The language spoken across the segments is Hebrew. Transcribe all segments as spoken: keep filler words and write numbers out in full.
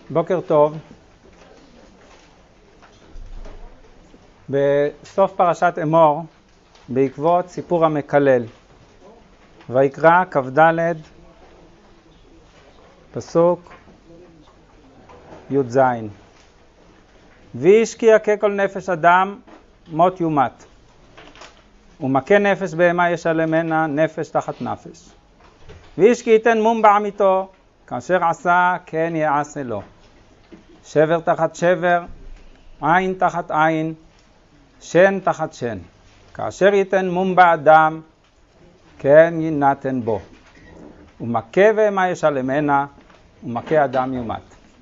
בוקר טוב. בסוף פרשת אמור, בעקבות סיפור המקלל, ויקרא כ"ד פסוק י"ז. וישקיע ככל נפש אדם מות יומת, ומכה נפש בהמה ישלמנה נפש תחת נפש. וישקיע ייתן מום בעמיתו, כאשר עשה כן יעשה לו. שבר תחת שבר, עין תחת עין, שן תחת שן. כאשר ייתן מום באדם, כן יינתן בו. ומכה בהמה ישלמנה, ומכה אדם יומת.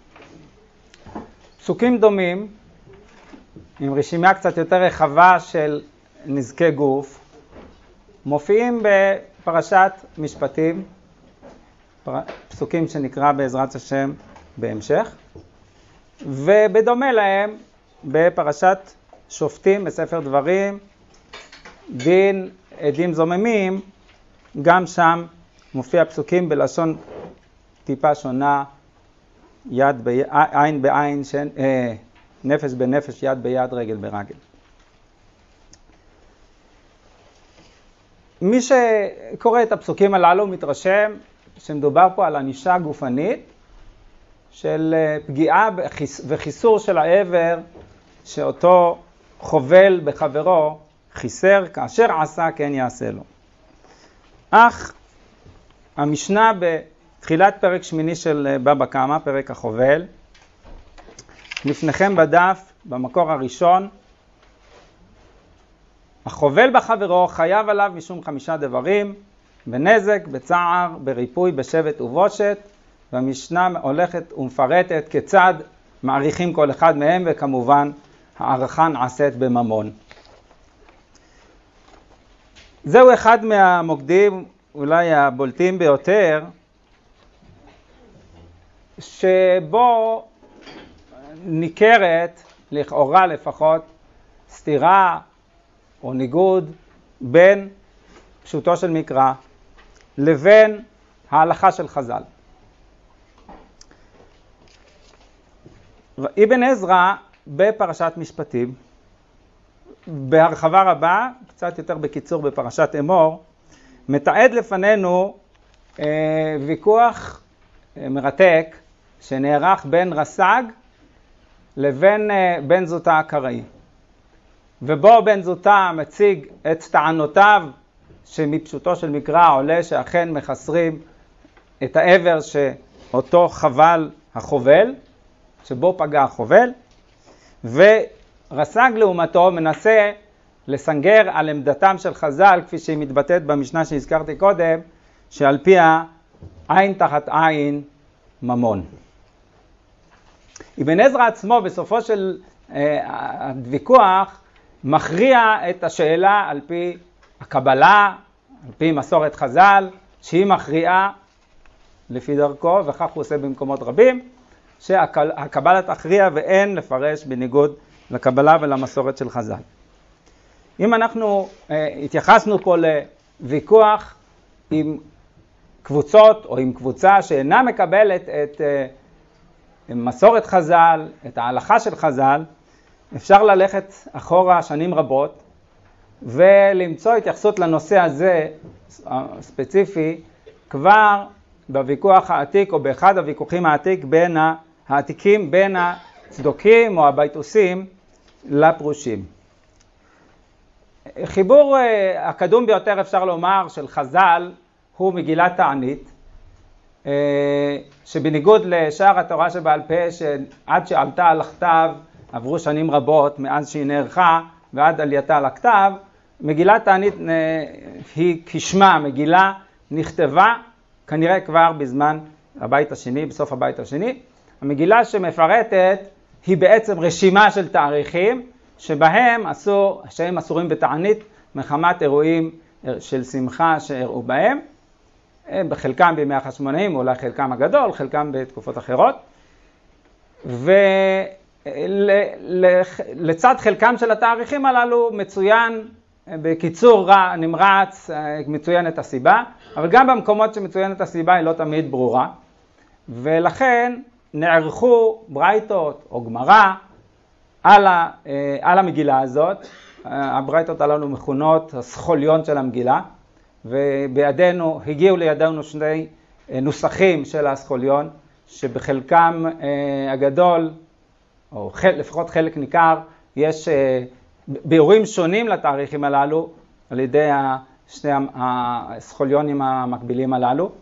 פסוקים דומים, עם רשימה קצת יותר רחבה של נזקי גוף, מופיעים בפרשת משפטים, פסוקים שנקרא בעזרת השם בהמשך, ובדומה להם בפרשת שופטים בספר דברים, דין עדים זוממים, גם שם מופיע פסוקים בלשון טיפה שונה, יד ב... עין בעין, שן... אה, נפש בנפש, יד ביד, רגל ברגל. מי שקורא את הפסוקים הללו מתרשם שמדובר פה על ענישה גופנית של פגיעה וחיסור של העבר שאותו חובל בחברו חיסר, כאשר עשה כן יעשה לו. אך המשנה בתחילת פרק שמיני של בבא קמא, פרק החובל, לפניכם בדף במקור הראשון, החובל בחברו חייב עליו משום חמישה דברים, בנזק, בצער, בריפוי, בשבט ובושת, והמשנה הולכת ומפרטת כיצד מעריכים כל אחד מהם, וכמובן הערכה נעשית בממון. זהו אחד מהמוקדים אולי הבולטים ביותר, שבו ניכרת, לכאורה לפחות, סתירה או ניגוד בין פשוטו של מקרא לבין ההלכה של חז"ל. אבן עזרא בפרשת משפטים, בהרחבה רבה, קצת יותר בקיצור בפרשת אמור, מתעד לפנינו אה, ויכוח אה, מרתק שנערך בין רס"ג לבין אה, בן זוטא הקראי. ובו בן זוטא מציג את טענותיו שמפשוטו של מקרא עולה שאכן מחסרים את העבר שאותו חבל החובל, שבו פגע החובל, ורס"ג לעומתו מנסה לסנגר על עמדתם של חז"ל, כפי שהיא מתבטאת במשנה שהזכרתי קודם, שעל פיה עין תחת עין ממון. אבן עזרא עצמו בסופו של אה, הוויכוח מכריע את השאלה על פי הקבלה, על פי מסורת חז"ל, שהיא מכריעה לפי דרכו, וכך הוא עושה במקומות רבים, שהקבלה תכריע ואין לפרש בניגוד לקבלה ולמסורת של חז"ל. אם אנחנו אה, התייחסנו פה לוויכוח עם קבוצות או עם קבוצה שאינה מקבלת את אה, מסורת חז"ל, את ההלכה של חז"ל, אפשר ללכת אחורה שנים רבות ולמצוא התייחסות לנושא הזה הספציפי כבר בוויכוח העתיק או באחד הוויכוחים העתיק בין העתיקים בין הצדוקים או הבייתוסים לפרושים. חיבור הקדום ביותר אפשר לומר של חז"ל הוא מגילת תענית, שבניגוד לשאר התורה שבעל פה שעד שעלתה על הכתב עברו שנים רבות מאז שהיא נערכה ועד עלייתה על הכתב, מגילת תענית היא כשמה, מגילה נכתבה כנראה כבר בזמן הבית השני, בסוף הבית השני. המגילה שמפרטת היא בעצם רשימה של תאריכים שבהם אסור, שהם אסורים בתענית מחמת אירועים של שמחה שאירעו בהם, בחלקם בימי החשמונאים, אולי חלקם הגדול, חלקם בתקופות אחרות. ולצד חלקם של התאריכים הללו מצוין בקיצור רע, נמרץ, מצוינת הסיבה, אבל גם במקומות שמצוינת הסיבה היא לא תמיד ברורה, ולכן נערכו ברייתות או גמרא על, ה, על המגילה הזאת. הברייתות הללו מכונות הסכוליון של המגילה, ובידינו, הגיעו לידינו שני נוסחים של הסכוליון, שבחלקם הגדול, או לפחות חלק ניכר, יש ביאורים שונים לתאריכים הללו, על ידי שני הסכוליונים המקבילים הללו,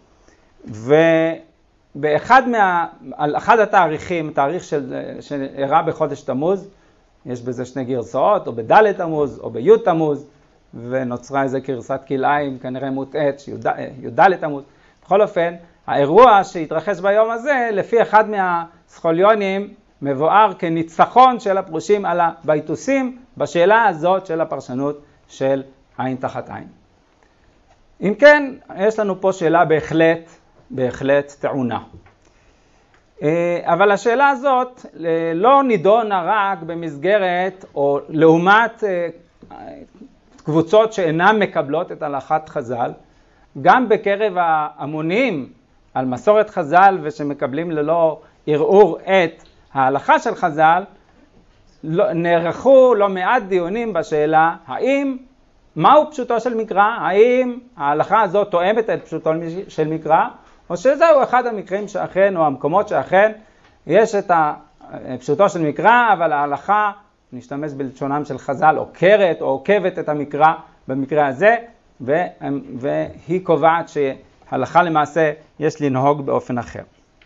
ובאחד מה, על אחד התאריכים, תאריך של, שאירע בחודש תמוז, יש בזה שני גרסאות, או בד' תמוז, או בי' תמוז, ונוצרה איזה גרסת כלאיים, כנראה מוטעת, שי"ד תמוז. בכל אופן, האירוע שהתרחש ביום הזה, לפי אחד מהסכוליונים, מבואר כניצחון של הפרושים על הבייתוסים, בשאלה הזאת של הפרשנות של עין תחת עין. אם כן, יש לנו פה שאלה בהחלט, בהחלט טעונה. אבל השאלה הזאת לא נידונה רק במסגרת או לעומת קבוצות שאינן מקבלות את הלכת חז"ל, גם בקרב ההמונים על מסורת חז"ל ושמקבלים ללא ערעור את ההלכה של חז"ל, נערכו לא מעט דיונים בשאלה האם, מהו פשוטו של מקרא, האם ההלכה הזאת תואמת את פשוטו של מקרא, או שזהו אחד המקרים שאכן, או המקומות שאכן, יש את פשוטו של מקרא, אבל ההלכה, נשתמש בלשונם של חז"ל, עוקרת או עוקבת את המקרא במקרה הזה, והיא קובעת שהלכה למעשה יש לנהוג באופן אחר.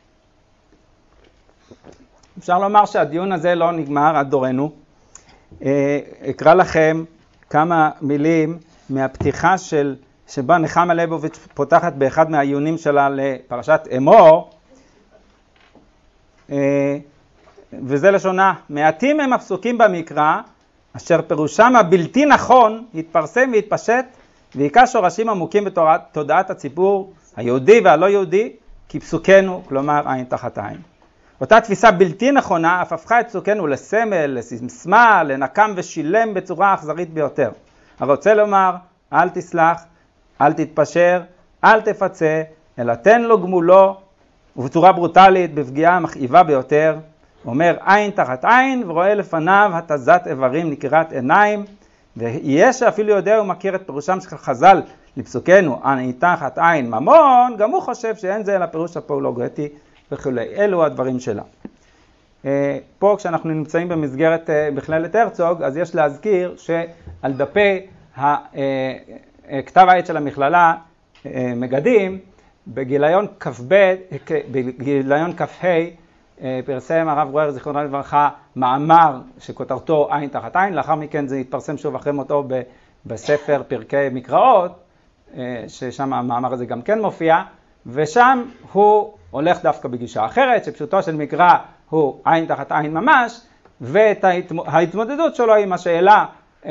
אפשר לומר שהדיון הזה לא נגמר עד דורנו. אקרא לכם כמה מילים מהפתיחה של שבה נחמה ליבוביץ' פותחת באחד מהעיונים שלה לפרשת אמור, וזה לשונה: מעטים הם הפסוקים במקרא אשר פירושם הבלתי נכון יתפרסם ויתפשט ויקע שורשים עמוקים בתודעת הציבור היהודי והלא יהודי כפסוקנו, כלומר עין תחת עין. אותה תפיסה בלתי נכונה אף הפכה את פסוקנו לסמל, לסיסמה, לנקם ושילם בצורה אכזרית ביותר. הרוצה לומר אל תסלח, אל תתפשר, אל תפצה, אלא תן לו גמולו, ובצורה ברוטלית, בפגיעה מכאיבה ביותר, אומר עין תחת עין, ורואה לפניו התזת איברים נקראת עיניים, ויש שאפילו יודע ומכיר את פירושם של חז"ל לפסוקנו, עין תחת עין ממון, גם הוא חושב שאין זה אלא פירוש הפאולוגטי וכו'. אלו הדברים שלה. פה כשאנחנו נמצאים במסגרת בכללת הרצוג, אז יש להזכיר שעל דפי כתב העת של המכללה מגדים, בגיליון כ"ב, בגיליון כ"ה, פרסם הרב ברואר זיכרונו לברכה מאמר שכותרתו עין תחת עין, לאחר מכן זה התפרסם שוב אחרי מותו בספר פרקי מקראות, ששם המאמר הזה גם כן מופיע, ושם הוא הולך דווקא בגישה אחרת, שפשוטו של מקרא הוא עין תחת עין ממש, ואת ההתמודדות שלו עם השאלה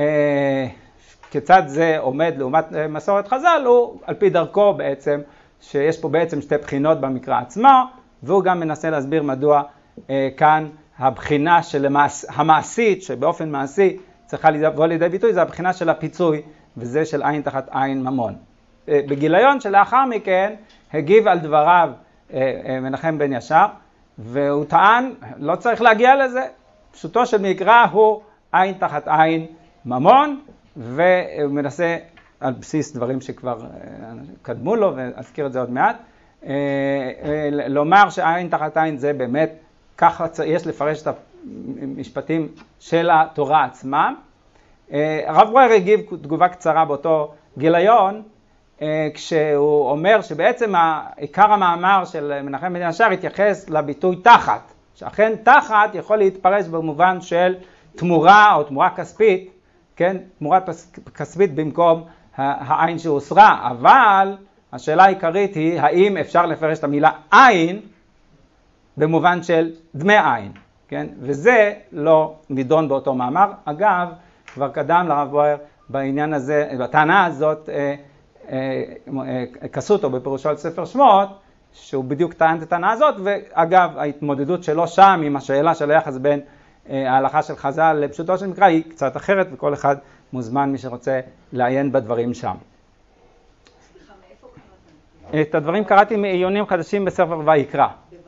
כיצד זה עומד לעומת מסורת חז"ל, הוא על פי דרכו בעצם, שיש פה בעצם שתי בחינות במקרא עצמו, והוא גם מנסה להסביר מדוע אה, כאן הבחינה של המעש, המעשית, שבאופן מעשי צריכה לבוא לידי ביטוי, זה הבחינה של הפיצוי, וזה של עין תחת עין ממון. אה, בגיליון שלאחר מכן הגיב על דבריו אה, אה, מנחם בן ישר, והוא טען, לא צריך להגיע לזה, פשוטו של מקרא הוא עין תחת עין ממון, והוא מנסה על בסיס דברים שכבר אה, קדמו לו, ואזכיר את זה עוד מעט, לומר שעין תחת עין זה באמת, ככה יש לפרש את המשפטים של התורה עצמם. הרב ברואר הגיב תגובה קצרה באותו גיליון, כשהוא אומר שבעצם עיקר המאמר של מנחם בן ישר התייחס לביטוי תחת, שאכן תחת יכול להתפרש במובן של תמורה או תמורה כספית, כן, תמורה כספית במקום העין שהוסרה, אבל השאלה העיקרית היא, האם אפשר לפרש את המילה עין במובן של דמי עין, כן? וזה לא נידון באותו מאמר. אגב, כבר קדם לרב ברואר בעניין הזה, בטענה הזאת, אה, אה, אה, כסותו בפירושו על ספר שמות, שהוא בדיוק טען את הטענה הזאת, ואגב, ההתמודדות שלו שם עם השאלה של היחס בין אה, ההלכה של חז"ל לפשוטו של מקרא היא קצת אחרת, וכל אחד מוזמן מי שרוצה לעיין בדברים שם. את הדברים קראתי מעיונים חדשים בספר ויקרא.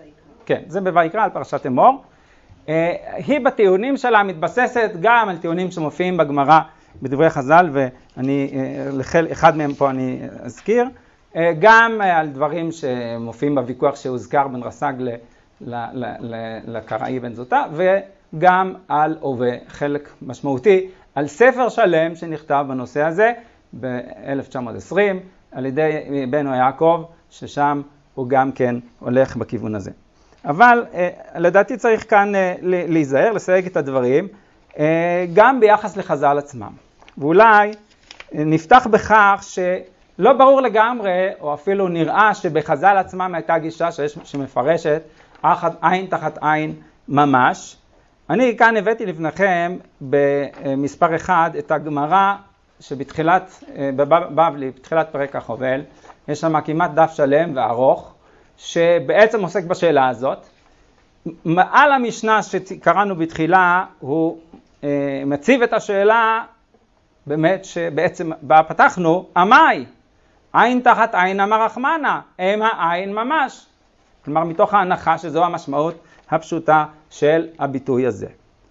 כן, זה בויקרא על פרשת אמור. היא בטיעונים שלה מתבססת גם על טיעונים שמופיעים בגמרא בדברי חז"ל, ואני, לחל, אחד מהם פה אני אזכיר, גם על דברים שמופיעים בוויכוח שהוזכר בין רס"ג לקראי בן זוטא, וגם על, או בחלק משמעותי, על ספר שלם שנכתב בנושא הזה ב-אלף תשע מאות ועשרים על ידי בנו יעקב, ששם הוא גם כן הולך בכיוון הזה. אבל לדעתי צריך כאן להיזהר, לסייג את הדברים, גם ביחס לחז"ל עצמם. ואולי נפתח בכך שלא ברור לגמרי, או אפילו נראה שבחז"ל עצמם הייתה גישה שיש, שמפרשת עין תחת עין ממש. אני כאן הבאתי לפניכם במספר אחד את הגמרא שבתחילת, בבבלי, בתחילת פרק החובל, יש שם כמעט דף שלם וארוך, שבעצם עוסק בשאלה הזאת. על המשנה שקראנו בתחילה, הוא אה, מציב את השאלה, באמת שבעצם בה פתחנו, עמי, עין תחת עין אמר רחמנה, הם העין ממש. כלומר, מתוך ההנחה שזו המשמעות הפשוטה של הביטוי הזה.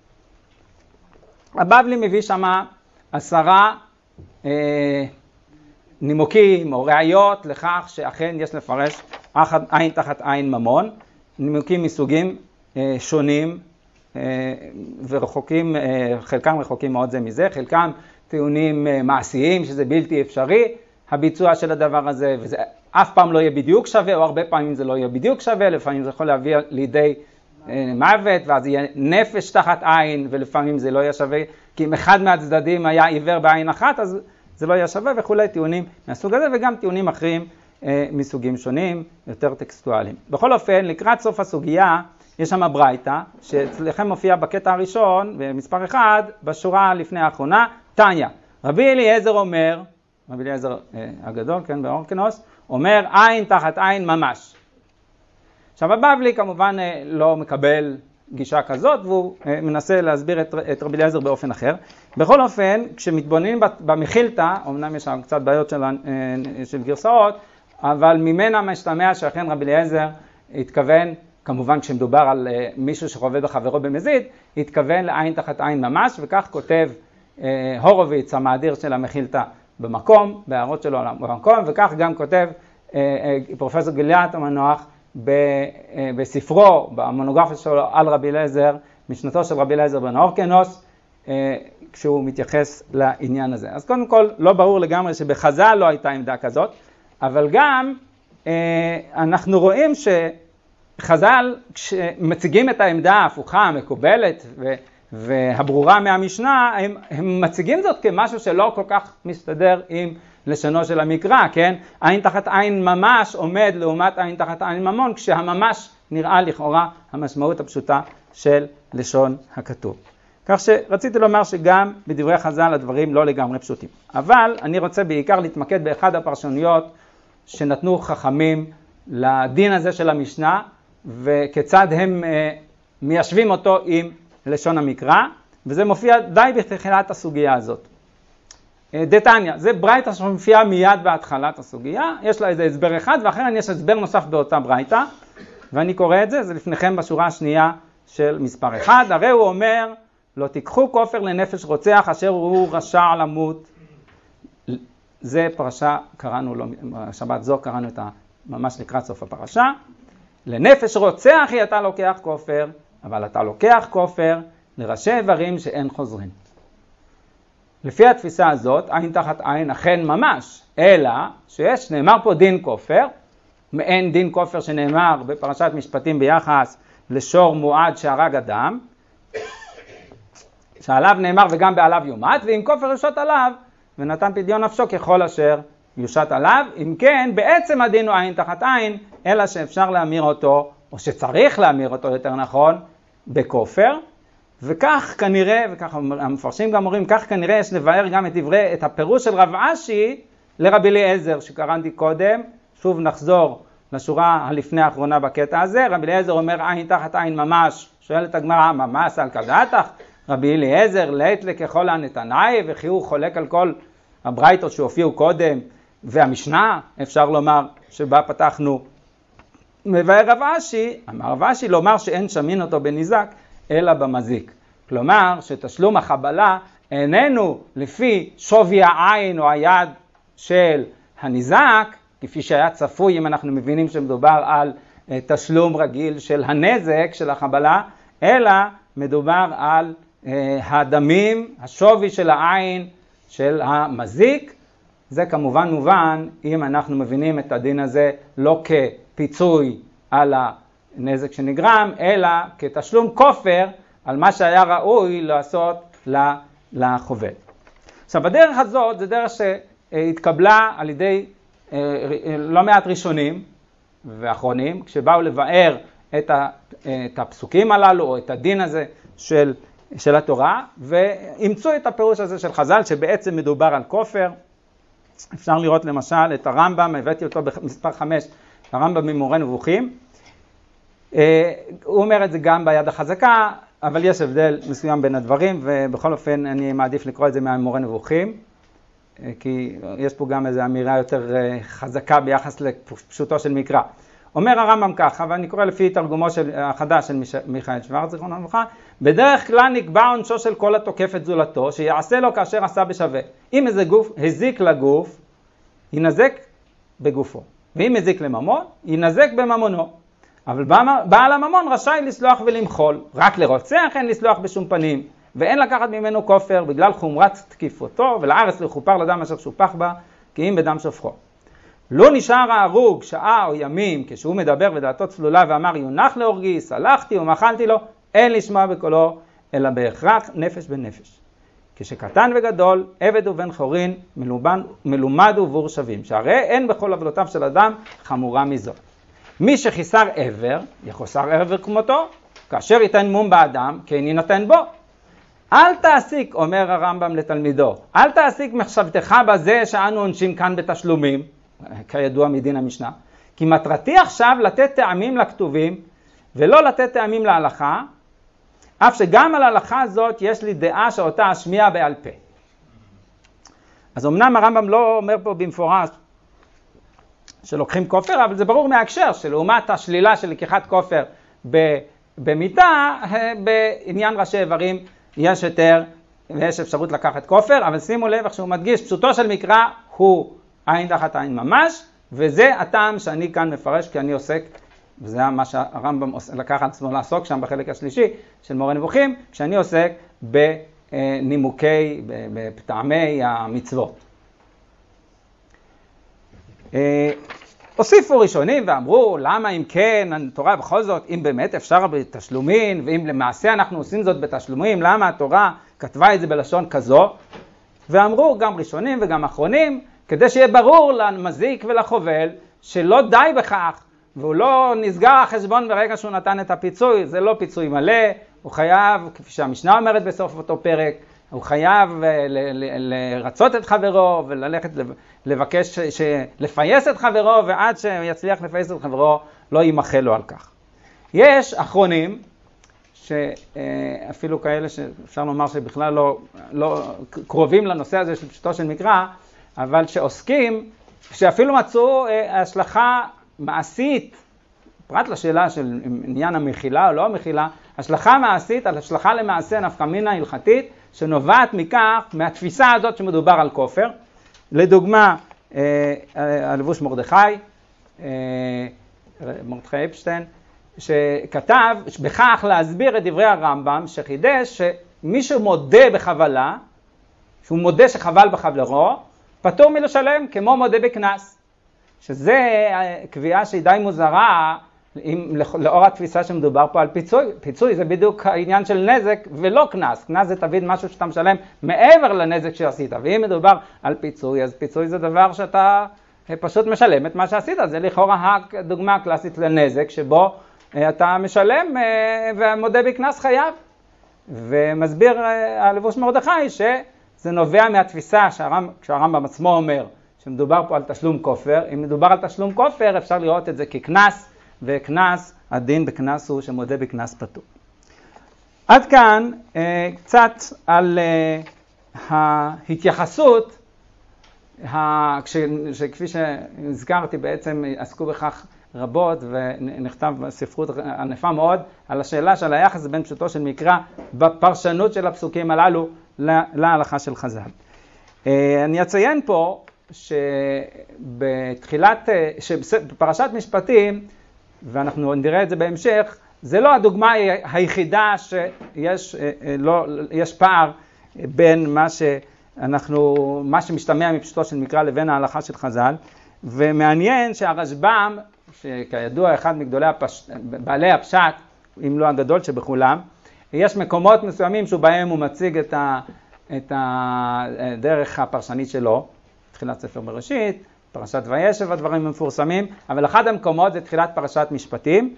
הבבלי מביא שמה עשרה אה, נימוקים או ראיות לכך שאכן יש לפרש עין תחת עין ממון, נימוקים מסוגים אה, שונים אה, ורחוקים, אה, חלקם רחוקים מאוד זה מזה, חלקם טיעונים אה, מעשיים שזה בלתי אפשרי, הביצוע של הדבר הזה, וזה אף פעם לא יהיה בדיוק שווה, או הרבה פעמים זה לא יהיה בדיוק שווה, לפעמים זה יכול להביא לידי אה, מוות, ואז יהיה נפש תחת עין, ולפעמים זה לא יהיה שווה, כי אם אחד מהצדדים היה עיוור בעין אחת, אז זה לא יהיה שווה וכולי, טיעונים מהסוג הזה, וגם טיעונים אחרים אה, מסוגים שונים, יותר טקסטואליים. בכל אופן, לקראת סוף הסוגיה, יש שם ברייתא, שאצלכם מופיע בקטע הראשון, במספר אחד, בשורה לפני האחרונה, תניא. רבי אליעזר אומר, רבי אליעזר אה, הגדול, כן, באורקנוס, אומר עין תחת עין ממש. עכשיו, הבבלי כמובן אה, לא מקבל גישה כזאת, והוא אה, מנסה להסביר את, את רבי אליעזר באופן אחר. בכל אופן, כשמתבוננים במחילתא, אמנם יש שם קצת בעיות של, אה, של גרסאות, אבל ממנה משתמע שאכן רבי אליעזר התכוון, כמובן כשמדובר על אה, מישהו שחווה בחברו במזיד, התכוון לעין תחת עין ממש, וכך כותב אה, הורוביץ, המאדיר של המחילתא במקום, בהערות שלו במקום, וכך גם כותב אה, אה, פרופסור גיליאט המנוח ב, אה, בספרו, במונוגרפיה שלו על רבי אליעזר, משנתו של רבי אליעזר בן אורקנוס, אה, כשהוא מתייחס לעניין הזה. אז קודם כל, לא ברור לגמרי שבחז"ל לא הייתה עמדה כזאת, אבל גם אה, אנחנו רואים שחז"ל, כשמציגים את העמדה ההפוכה, המקובלת ו, והברורה מהמשנה, הם, הם מציגים זאת כמשהו שלא כל כך מסתדר עם לשונו של המקרא, כן? עין תחת עין ממש עומד לעומת עין תחת עין ממון, כשהממש נראה לכאורה המשמעות הפשוטה של לשון הכתוב. כך שרציתי לומר שגם בדברי חז"ל הדברים לא לגמרי פשוטים. אבל אני רוצה בעיקר להתמקד באחד הפרשנויות שנתנו חכמים לדין הזה של המשנה, וכיצד הם אה, מיישבים אותו עם לשון המקרא, וזה מופיע די בתחילת הסוגיה הזאת. אה, דתניא, זה ברייתא שמופיעה מיד בהתחלת הסוגיה, יש לה איזה הסבר אחד, ואחר יש הסבר נוסף באותה ברייתא, ואני קורא את זה, זה לפניכם בשורה השנייה של מספר אחד, הרי הוא אומר, לא תיקחו כופר לנפש רוצח אשר הוא רשע למות. זה פרשה, קראנו לו, שבת זו קראנו את ממש לקראת סוף הפרשה. לנפש רוצח היא אתה לוקח כופר, אבל אתה לוקח כופר לראשי איברים שאין חוזרים. לפי התפיסה הזאת, עין תחת עין אכן ממש, אלא שיש, נאמר פה דין כופר, מעין דין כופר שנאמר בפרשת משפטים ביחס לשור מועד שהרג אדם, שעליו נאמר וגם בעליו יומת, ואם כופר יושת עליו, ונתן פדיון נפשו ככל אשר יושת עליו, אם כן, בעצם הדין הוא עין תחת עין, אלא שאפשר להמיר אותו, או שצריך להמיר אותו יותר נכון, בכופר, וכך כנראה, וכך המפרשים גם אומרים, כך כנראה יש לבאר גם את דברי, את הפירוש של רב אשי לרבי אליעזר, שקראתי קודם, שוב נחזור לשורה הלפני האחרונה בקטע הזה, רבי אליעזר אומר עין תחת עין ממש, שואלת הגמרא, ממש על כדתך? רבי אליעזר לית לככל הנתנאי, וכי הוא חולק על כל הברייתות שהופיעו קודם, והמשנה, אפשר לומר, שבה פתחנו, מבאר רב אשי, אמר רב אשי לומר שאין שמין אותו בניזק, אלא במזיק. כלומר, שתשלום החבלה איננו לפי שווי העין או היד של הניזק, כפי שהיה צפוי אם אנחנו מבינים שמדובר על תשלום רגיל של הנזק של החבלה, אלא מדובר על הדמים, השווי של העין של המזיק. זה כמובן מובן אם אנחנו מבינים את הדין הזה לא כפיצוי על הנזק שנגרם, אלא כתשלום כופר על מה שהיה ראוי לעשות לחובל. עכשיו, הדרך הזאת זה דרך שהתקבלה על ידי לא מעט ראשונים ואחרונים, כשבאו לבאר את הפסוקים הללו או את הדין הזה של, של התורה, ואימצו את הפירוש הזה של חז"ל שבעצם מדובר על כופר. אפשר לראות למשל את הרמב"ם, הבאתי אותו במספר חמש, הרמב"ם ממורה נבוכים. הוא אומר את זה גם ביד החזקה, אבל יש הבדל מסוים בין הדברים, ובכל אופן אני מעדיף לקרוא את זה מהמורה נבוכים, כי יש פה גם איזו אמירה יותר חזקה ביחס לפשוטו של מקרא. אומר הרמב"ם ככה, ואני קורא לפי תרגומו של החדש של מיכאל שוורץ, זיכרונו לברכה, בדרך כלל נקבע עונשו של כל התוקף את זולתו, שיעשה לו כאשר עשה בשווה. אם איזה גוף הזיק לגוף, ינזק בגופו. ואם הזיק לממון, ינזק בממונו. אבל בעל הממון רשאי לסלוח ולמחול. רק לרוצח אין לסלוח בשום פנים, ואין לקחת ממנו כופר בגלל חומרת תקיפותו, ולארץ לכופר לדם אשר שופח בה, כי אם בדם שופכו. לא נשאר ההרוג שעה או ימים כשהוא מדבר ודעתו צלולה ואמר יונח להורגי, סלחתי ומחלתי לו, אין לשמוע בקולו, אלא בהכרח נפש בנפש. כשקטן וגדול, עבד ובן חורין, מלומד, מלומד ובור שווים, שהרי אין בכל עוולותיו של אדם חמורה מזו. מי שחיסר עבר, יחוסר עבר כמותו, כאשר ייתן מום באדם, כן יינתן בו. אל תעסיק, אומר הרמב"ם לתלמידו, אל תעסיק מחשבתך בזה שאנו עונשים כאן בתשלומים, כידוע מדין המשנה, כי מטרתי עכשיו לתת טעמים לכתובים, ולא לתת טעמים להלכה, אף שגם על ההלכה הזאת יש לי דעה שאותה אשמיע בעל פה. אז אמנם הרמב"ם לא אומר פה במפורש שלוקחים כופר, אבל זה ברור מההקשר שלעומת השלילה של לקיחת כופר במיטה, בעניין ראשי איברים יש יותר ויש אפשרות לקחת כופר, אבל שימו לב איך שהוא מדגיש, פשוטו של מקרא הוא עין תחת עין ממש, וזה הטעם שאני כאן מפרש כי אני עוסק, וזה מה שהרמב"ם לקח על עצמו לעסוק שם בחלק השלישי של מורה נבוכים, כשאני עוסק בנימוקי, בטעמי המצוות. הוסיפו ראשונים ואמרו, למה אם כן התורה בכל זאת, אם באמת אפשר בתשלומים, ואם למעשה אנחנו עושים זאת בתשלומים, למה התורה כתבה את זה בלשון כזו? ואמרו גם ראשונים וגם אחרונים, כדי שיהיה ברור למזיק ולחובל, שלא די בכך, והוא לא נסגר החשבון ברגע שהוא נתן את הפיצוי, זה לא פיצוי מלא, הוא חייב, כפי שהמשנה אומרת בסוף אותו פרק, הוא חייב לרצות את חברו וללכת לבקש, לפייס את חברו, ועד שיצליח לפייס את חברו לא יימחל לו על כך. יש אחרונים, שאפילו כאלה שאפשר לומר שבכלל לא, לא קרובים לנושא הזה של פשוטו של מקרא, אבל שעוסקים, שאפילו מצאו השלכה מעשית, פרט לשאלה של עניין המחילה או לא המחילה, השלכה מעשית על השלכה למעשה נפקא מינה הלכתית, שנובעת מכך, מהתפיסה הזאת שמדובר על כופר. לדוגמה, הלבוש מרדכי, מרדכי אפשטיין, שכתב בכך להסביר את דברי הרמב"ם, שחידש שמי שמודה בחבלה, שהוא מודה שחבל בחבלרו, פטור מלשלם כמו מודה בקנס. שזה קביעה שהיא די מוזרה, עם, לאור התפיסה שמדובר פה על פיצוי. פיצוי זה בדיוק העניין של נזק ולא קנס. קנס זה תמיד משהו שאתה משלם מעבר לנזק שעשית. ואם מדובר על פיצוי, אז פיצוי זה דבר שאתה פשוט משלם את מה שעשית. זה לכאורה הדוגמה הקלאסית לנזק, שבו אתה משלם ומודה בקנס חייב. ומסביר הלבוש מרדכי שזה נובע מהתפיסה שהרמב"ם עצמו אומר, שמדובר פה על תשלום כופר. אם מדובר על תשלום כופר, אפשר לראות את זה כקנס, וקנס, הדין בקנס הוא שמודה בקנס פטור. עד כאן אה, קצת על אה, ההתייחסות, ה, כש, שכפי שהזכרתי בעצם עסקו בכך רבות ונכתב ספרות ענפה מאוד על השאלה של היחס בין פשוטו של מקרא בפרשנות של הפסוקים הללו להלכה של חז"ל. אני אציין פה שבתחילת, שבפרשת משפטים, ואנחנו נראה את זה בהמשך, זה לא הדוגמה היחידה שיש לא, יש פער בין מה שאנחנו, מה שמשתמע מפשוטו של מקרא לבין ההלכה של חז"ל, ומעניין שהרשב"ם, שכידוע אחד מגדולי הפש... בעלי הפשט, אם לא הגדול שבכולם, יש מקומות מסוימים שבהם הוא מציג את, ה... את הדרך הפרשנית שלו, תחילת ספר בראשית, פרשת וישב, הדברים המפורסמים, אבל אחד המקומות זה תחילת פרשת משפטים,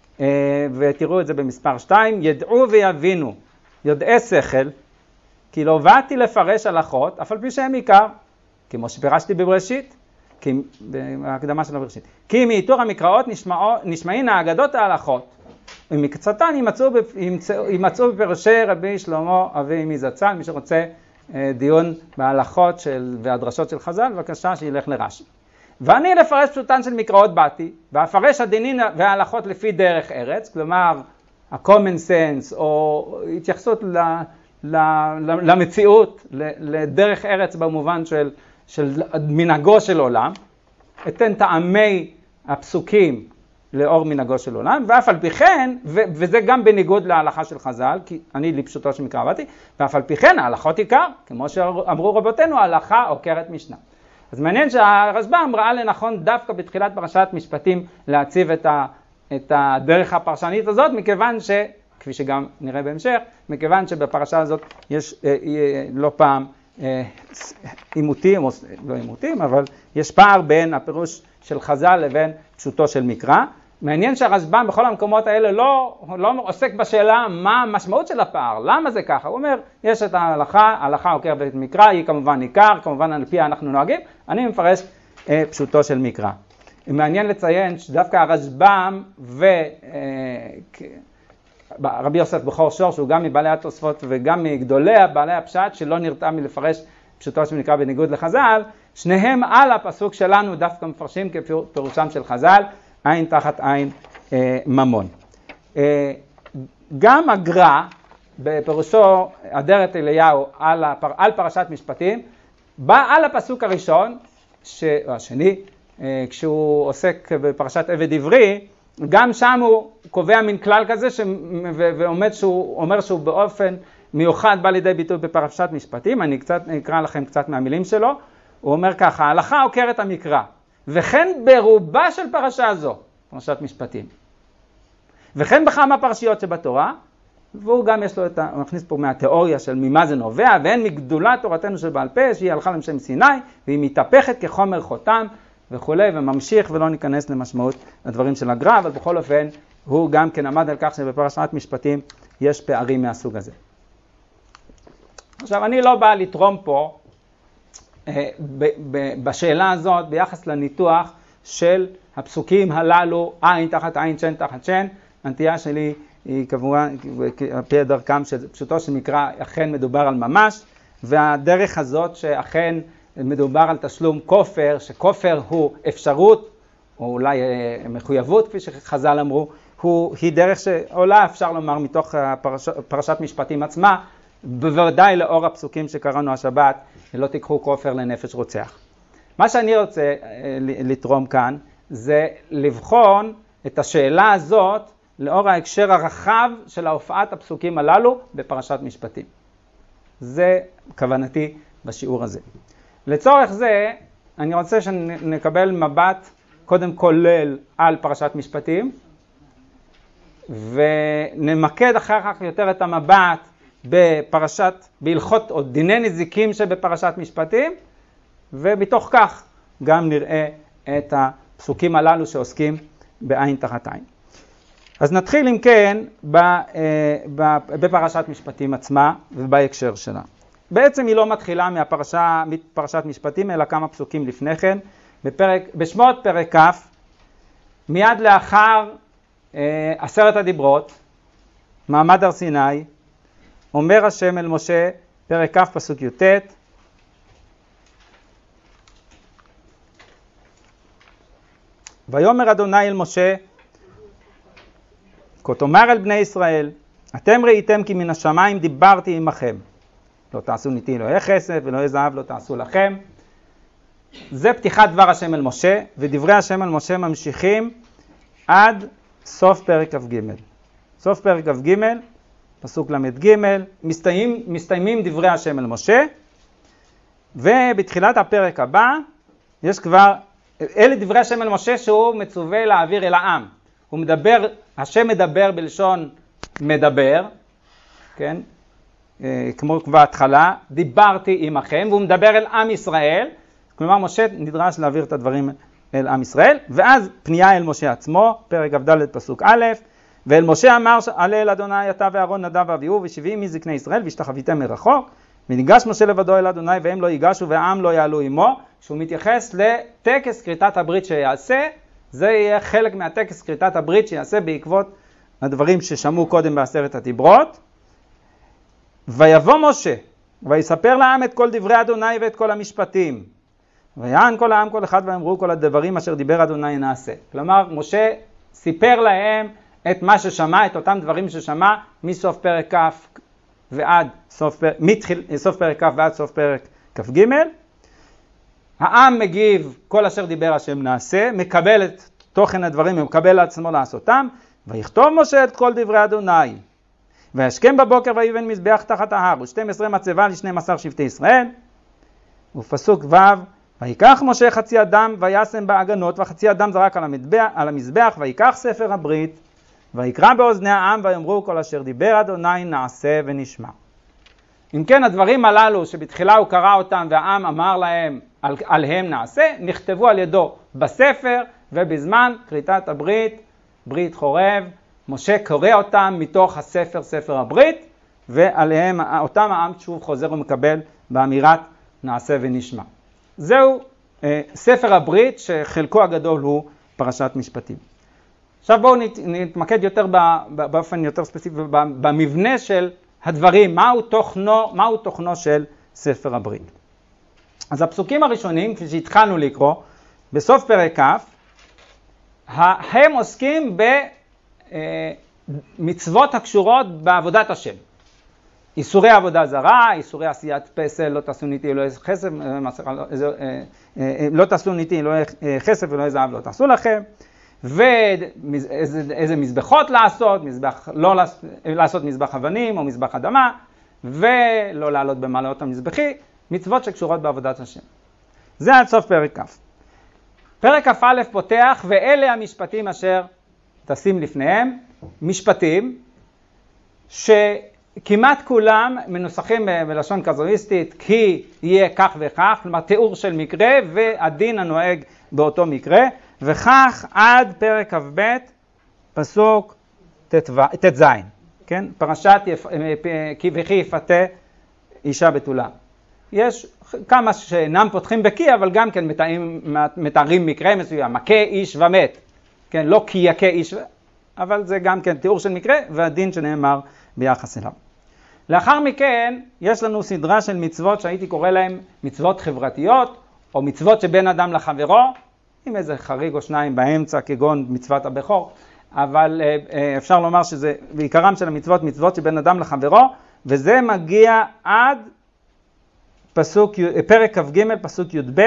ותראו את זה במספר שתיים, ידעו ויבינו, יודעי שכל, כי לא באתי לפרש הלכות, אף על פי שהם עיקר, כמו שפירשתי בבראשית, כי, בהקדמה של הבראשית. כי מאיתור המקראות נשמעין האגדות ההלכות, ומקצתן יימצאו, יימצאו בפירושי רבי שלמה אבי אמי זצ"ל, מי שרוצה דיון בהלכות של, והדרשות של חז"ל, בבקשה שילך לרש"י. ואני לפרש פשוטן של מקראות באתי, ואפרש הדינין וההלכות לפי דרך ארץ, כלומר, ה-common sense, או התייחסות ל, ל, ל, למציאות, לדרך ארץ במובן של, של מנהגו של עולם, אתן טעמי הפסוקים לאור מנהגו של עולם, ואף על פי כן, ו- וזה גם בניגוד להלכה של חז"ל, כי אני לפשוטו של מקרא באתי, ואף על פי כן ההלכות עיקר, כמו שאמרו רבותינו, ההלכה עוקרת משנה. אז מעניין שהרשב"ם ראה לנכון דווקא בתחילת פרשת משפטים להציב את, ה- את הדרך הפרשנית הזאת, מכיוון ש, כפי שגם נראה בהמשך, מכיוון שבפרשה הזאת יש אה, אה, לא פעם עימותים, או לא עימותים, אבל יש פער בין הפירוש של חז"ל לבין פשוטו של מקרא. מעניין שהרשב"ם בכל המקומות האלה לא, לא עוסק בשאלה מה המשמעות של הפער, למה זה ככה. הוא אומר, יש את ההלכה, ההלכה עוקרת את מקרא, היא כמובן עיקר, כמובן על פיה אנחנו נוהגים, אני מפרש אה, פשוטו של מקרא. מעניין לציין שדווקא הרשב"ם ו... אה, רבי יוסף בכור שור, שהוא גם מבעלי התוספות וגם מגדולי בעלי הפשט, שלא נרתע מלפרש פשוטו של מקרא בניגוד לחז"ל, שניהם על הפסוק שלנו דווקא מפרשים כפירושם של חז"ל, עין תחת עין אה, ממון. אה, גם הגר"א, בפירושו אדרת אליהו על, הפר, על פרשת משפטים, בא על הפסוק הראשון, ש, או השני, אה, כשהוא עוסק בפרשת עבד עברי, גם שם הוא קובע מין כלל כזה ש... ועומד שהוא אומר שהוא באופן מיוחד בא לידי ביטוי בפרשת משפטים. אני קצת אקרא לכם קצת מהמילים שלו. הוא אומר ככה, ההלכה עוקרת המקרא, וכן ברובה של פרשה זו, פרשת משפטים, וכן בכמה פרשיות שבתורה, והוא גם יש לו את ה... הוא מכניס פה מהתיאוריה של ממה זה נובע, והן מגדולת תורתנו של בעל פה, שהיא הלכה לשם סיני, והיא מתהפכת כחומר חותם, וכולי, וממשיך, ולא ניכנס למשמעות הדברים של הגר"א, אבל בכל אופן הוא גם כן עמד על כך שבפרשת משפטים יש פערים מהסוג הזה. עכשיו אני לא בא לתרום פה אה, ב- ב- בשאלה הזאת ביחס לניתוח של הפסוקים הללו, עין תחת עין, שן תחת שן. הנטייה שלי היא כמובן על פי דרכם שפשוטו של מקרא אכן מדובר על ממש, והדרך הזאת שאכן מדובר על תשלום כופר, שכופר הוא אפשרות, או אולי מחויבות, כפי שחז"ל אמרו, הוא, היא דרך שעולה, אפשר לומר, מתוך פרש, פרשת משפטים עצמה, בוודאי לאור הפסוקים שקראנו השבת, לא תיקחו כופר לנפש רוצח. מה שאני רוצה לתרום כאן, זה לבחון את השאלה הזאת, לאור ההקשר הרחב של ההופעת הפסוקים הללו בפרשת משפטים. זה כוונתי בשיעור הזה. לצורך זה, אני רוצה שנקבל מבט קודם כולל על פרשת משפטים, ונמקד אחר כך יותר את המבט בפרשת, בהלכות או דיני נזיקים שבפרשת משפטים, ומתוך כך גם נראה את הפסוקים הללו שעוסקים בעין תחת עין. אז נתחיל אם כן בפרשת משפטים עצמה ובהקשר שלה. בעצם היא לא מתחילה מהפרשה, מפרשת משפטים, אלא כמה פסוקים לפני כן. בפרק, בשמות פרק כ', מיד לאחר אה, עשרת הדיברות, מעמד הר סיני, אומר השם אל משה, פרק כ' פסוק י"ט, ויאמר אדוני אל משה, כה תאמר אל בני ישראל, אתם ראיתם כי מן השמיים דיברתי עמכם. לא תעשו ניתי אלוהי כסף ואלוהי זהב לא תעשו לכם. זה פתיחת דבר השם אל משה, ודברי השם אל משה ממשיכים עד סוף פרק כ"ג. סוף פרק כ"ג, פסוק למד ג', מסתיימים, מסתיימים דברי השם אל משה, ובתחילת הפרק הבא יש כבר, אלה דברי השם אל משה שהוא מצווה להעביר אל העם. הוא מדבר, השם מדבר בלשון מדבר, כן? כמו כבר התחלה, דיברתי עמכם, והוא מדבר אל עם ישראל, כלומר משה נדרש להעביר את הדברים אל עם ישראל, ואז פנייה אל משה עצמו, פרק כ"ד פסוק א', ואל משה אמר עלה אל אדוני אתה ואהרון נדב ואביהו ושבעים מזקני ישראל והשתחוויתם מרחוק, וניגש משה לבדו אל אדוני והם לא ייגשו והעם לא יעלו עמו. שהוא מתייחס לטקס כריתת הברית שיעשה, זה יהיה חלק מהטקס כריתת הברית שיעשה בעקבות הדברים ששמעו קודם בעשרת הדיברות. ויבוא משה ויספר לעם את כל דברי אדוני ואת כל המשפטים, ויען כל העם כל אחד ואמרו כל הדברים אשר דיבר אדוני נעשה. כלומר משה סיפר להם את מה ששמע, את אותם דברים ששמע מסוף פרק כ' ועד סוף פרק, מתחיל, סוף פרק כ' ועד סוף פרק כ"ג. העם מגיב כל אשר דיבר השם נעשה, מקבל את תוכן הדברים ומקבל לעצמו לעשותם. ויכתוב משה את כל דברי אדוני וישכם בבוקר ויבן מזבח תחת ההר ושתים עשרה מצבה לשנים עשר שבטי ישראל. ופסוק ו' ויקח משה חצי אדם וישם בעגנות וחצי אדם זרק על המזבח, על המזבח ויקח ספר הברית ויקרא באוזני העם ויאמרו כל אשר דיבר אדוני נעשה ונשמע. אם כן הדברים הללו שבתחילה הוא קרא אותם והעם אמר להם על, עליהם נעשה, נכתבו על ידו בספר, ובזמן כריתת הברית, ברית חורב, משה קורא אותם מתוך הספר, ספר הברית, ועליהם אותם העם שוב חוזר ומקבל באמירת נעשה ונשמע. זהו אה, ספר הברית שחלקו הגדול הוא פרשת משפטים. עכשיו בואו נת, נתמקד יותר באופן יותר ספציפי במבנה של הדברים, מהו תוכנו, מהו תוכנו של ספר הברית. אז הפסוקים הראשונים, כפי שהתחלנו לקרוא, בסוף פרק כ', הם עוסקים במצוות הקשורות בעבודת השם. איסורי עבודה זרה, איסורי עשיית פסל, לא תעשו ניתי אלוהי כסף, לא תעשו ניתי אלוהי כסף ולא זהב לא תעשו לכם, ואיזה מזבחות לעשות, מזבח, לא לעשות מזבח אבנים או מזבח אדמה, ולא לעלות במעלות המזבחי, מצוות שקשורות בעבודת השם. זה עד סוף פרק כ'. פרק כ"א פותח, ואלה המשפטים אשר תשים לפניהם, משפטים שכמעט כולם מנוסחים בלשון קזואיסטית, כי יהיה כך וכך, כלומר תיאור של מקרה והדין הנוהג באותו מקרה, וכך עד פרק כ"ב פסוק ט"ז, כן? פרשת יפ... כי וכי יפתה אישה בתולה. יש כמה שאינם פותחים בקי, אבל גם כן מתארים, מתארים מקרה מסוים, מכה איש ומת, כן? לא כי יכה איש, אבל זה גם כן תיאור של מקרה והדין שנאמר ביחס אליו. לאחר מכן יש לנו סדרה של מצוות שהייתי קורא להם מצוות חברתיות, או מצוות שבין אדם לחברו, עם איזה חריג או שניים באמצע, כגון מצוות הבכור, אבל אפשר לומר שזה בעיקרם של המצוות, מצוות שבין אדם לחברו, וזה מגיע עד פסוק, פרק כ"ג, פסוק י"ב,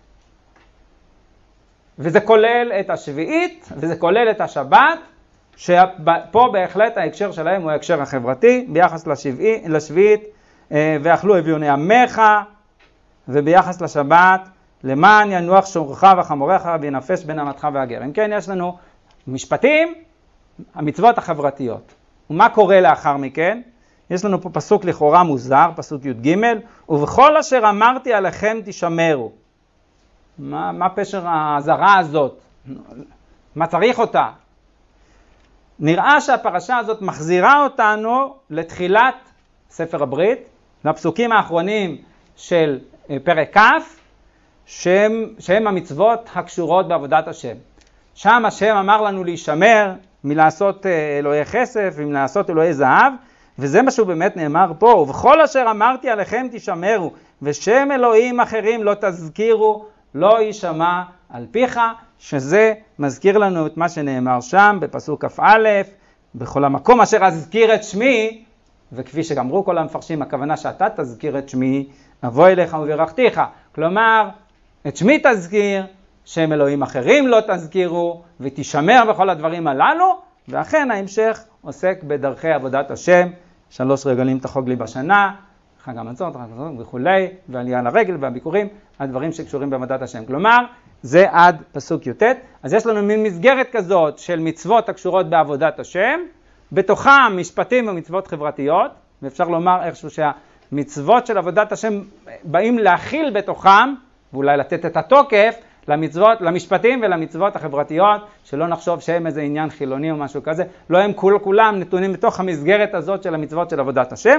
וזה כולל את השביעית, וזה כולל את השבת, שפה בהחלט ההקשר שלהם הוא ההקשר החברתי, ביחס לשביעי, לשביעית, ואכלו אביוני עמך, וביחס לשבת, למען ינוח שורך וחמורך וינפש בין אמתך והגר. אם כן, יש לנו משפטים, המצוות החברתיות. ומה קורה לאחר מכן? יש לנו פה פסוק לכאורה מוזר, פסוק י"ג, ובכל אשר אמרתי עליכם תשמרו. מה, מה פשר הזרה הזאת? מה צריך אותה? נראה שהפרשה הזאת מחזירה אותנו לתחילת ספר הברית, לפסוקים האחרונים של פרק כ', שהם, שהם המצוות הקשורות בעבודת השם. שם השם אמר לנו להישמר מלעשות אלוהי כסף ומלעשות אלוהי זהב, וזה מה שהוא באמת נאמר פה, ובכל אשר אמרתי עליכם תשמרו, ושם אלוהים אחרים לא תזכירו, לא יישמע על פיך, שזה מזכיר לנו את מה שנאמר שם בפסוק כ"א, בכל המקום אשר אזכיר את שמי, וכפי שגמרו כל המפרשים, הכוונה שאתה תזכיר את שמי, אבוא אליך וברכתיך. כלומר, את שמי תזכיר, שם אלוהים אחרים לא תזכירו, ותשמר בכל הדברים הללו, ואכן ההמשך עוסק בדרכי עבודת השם, שלוש רגלים תחוג לי בשנה, חג המצות, חג המצות וכולי, ועלייה לרגל והביקורים, הדברים שקשורים בעבודת השם. כלומר, זה עד פסוק י"ט. אז יש לנו מין מסגרת כזאת של מצוות הקשורות בעבודת השם, בתוכם משפטים ומצוות חברתיות, ואפשר לומר איכשהו שהמצוות של עבודת השם באים להכיל בתוכם, ואולי לתת את התוקף למצוות, למשפטים ולמצוות החברתיות, שלא נחשוב שהם איזה עניין חילוני או משהו כזה, לא הם כול כולם נתונים בתוך המסגרת הזאת של המצוות של עבודת השם.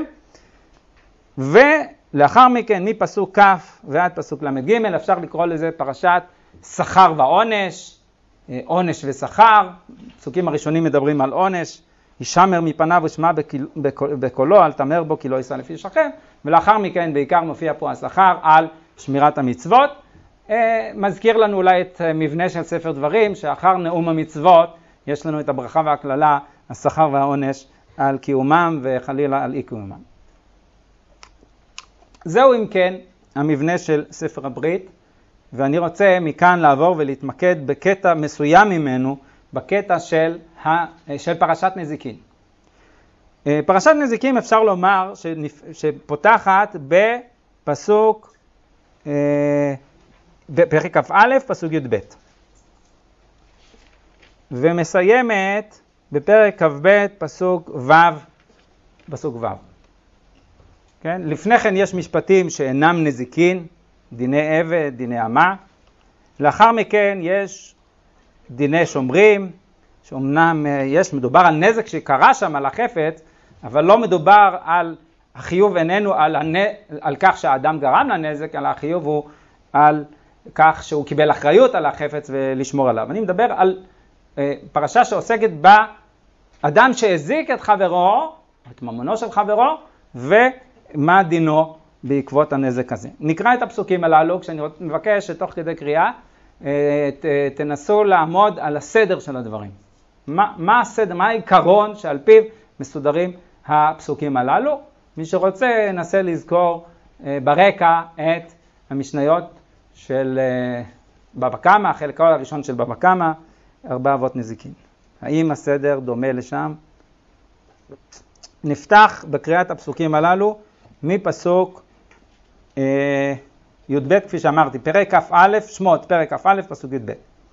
ולאחר מכן מפסוק כ' ועד פסוק למד ג' אפשר לקרוא לזה פרשת שכר ועונש, עונש ושכר. פסוקים הראשונים מדברים על עונש, ישמר מפניו ושמע בקולו, אל תמר בו כי לא יישא לפי שכם, ולאחר מכן בעיקר מופיע פה השכר על שמירת המצוות. מזכיר לנו אולי את מבנה של ספר דברים, שאחר נאום המצוות יש לנו את הברכה והכללה, השכר והעונש על קיומם וחלילה על אי קיומם. זהו אם כן המבנה של ספר הברית, ואני רוצה מכאן לעבור ולהתמקד בקטע מסוים ממנו, בקטע של, ה, של פרשת נזיקין. פרשת נזיקין אפשר לומר שפותחת בפסוק, בפרק כ"א פסוק י"ב, ומסיימת בפרק כ"ב פסוק ו', פסוק ו'. כן? לפני כן יש משפטים שאינם נזיקין, דיני עבד, דיני אמה. לאחר מכן יש דיני שומרים, שאומנם יש, מדובר על נזק שקרה שם על החפץ, אבל לא מדובר על החיוב איננו על, הנ... על כך שהאדם גרם לנזק, אלא החיוב הוא על כך שהוא קיבל אחריות על החפץ ולשמור עליו. אני מדבר על אה, פרשה שעוסקת באדם שהזיק את חברו, את ממונו של חברו, ומה דינו בעקבות הנזק הזה. נקרא את הפסוקים הללו, כשאני מבקש שתוך כדי קריאה, אה, ת, תנסו לעמוד על הסדר של הדברים. מה, מה הסדר, מה העיקרון שעל פיו מסודרים הפסוקים הללו? מי שרוצה ננסה לזכור אה, ברקע את המשניות של בבא קמא, החלק הראשון של בבא קמא, ארבע אבות נזיקין. האם הסדר דומה לשם? נפתח בקריאת הפסוקים הללו מפסוק אה, י"ב, כפי שאמרתי, פרק כ"א, שמות, פרק כ"א, פסוק י"ב.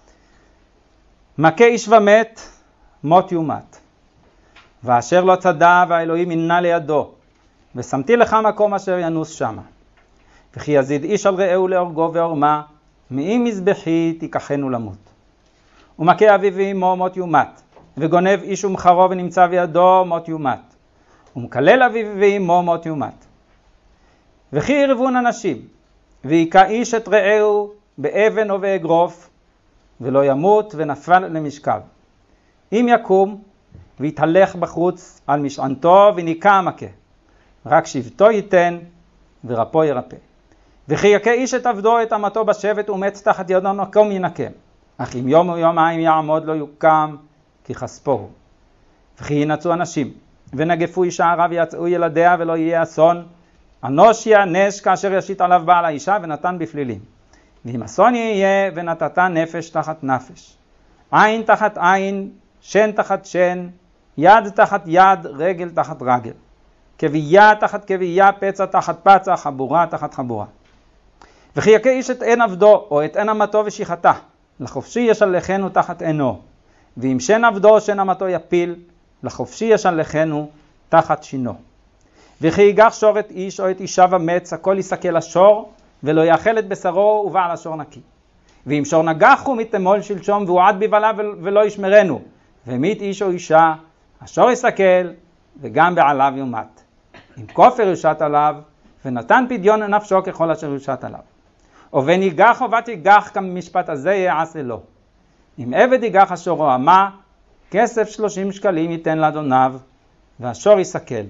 מכה איש ומת, מות יומת. ואשר לא צדע והאלוהים ימנע לידו, ושמתי לך מקום אשר ינוס שמה. וכי יזיד איש על רעהו להורגו ועורמה, מאם מזבחי תיקחנו למות. ומכה אביו ואמו מות יומת, וגונב איש ומחרו ונמצא בידו מות יומת. ומקלל אביו ואמו מות יומת. וכי ירבון אנשים, ויקע איש את רעהו באבן או באגרוף, ולא ימות ונפל למשכב. אם יקום ויתהלך בחוץ על משענתו וניקע המכה, רק שבטו ייתן ורפו ירפא. וכי יכה איש את עבדו את אמתו בשבט ומץ תחת ידו מקום ינקם, אך אם יום או יומיים יעמוד לא יוקם כי חספו הוא. וכי ינצאו אנשים ונגפו אישה הרע ויצאו ילדיה ולא יהיה אסון, אנוש יענש כאשר ישית עליו בעל האישה ונתן בפלילים. ואם אסון יהיה ונתת נפש תחת נפש, עין תחת עין, שן תחת שן, יד תחת יד, רגל תחת רגל, כבייה תחת כבייה, פצע תחת פצע, חבורה תחת חבורה. וכי יכה איש את עין עבדו או את עין אמתו ושחתה, לחופשי ישלחנו תחת עינו, ואם שן עבדו שן אמתו יפיל, לחופשי ישלחנו תחת שינו. וכי ייגח שור את איש או את אישה ומץ, הכל יסכל השור, ולא יאכל את בשרו ובעל השור נקי. ואם שור נגחו מתמול שלשום והועד בבלה ולא ישמרנו, ומית איש או אישה, השור יסכל וגם בעליו יומת. אם כופר יושת עליו, ונתן פדיון נפשו ככל אשר יושת עליו. ובן ייגח או בת ייגח כמשפט הזה יעשה לו. אם עבד ייגח השור או אמה, כסף שלושים שקלים ייתן לאדוניו, והשור יסכל.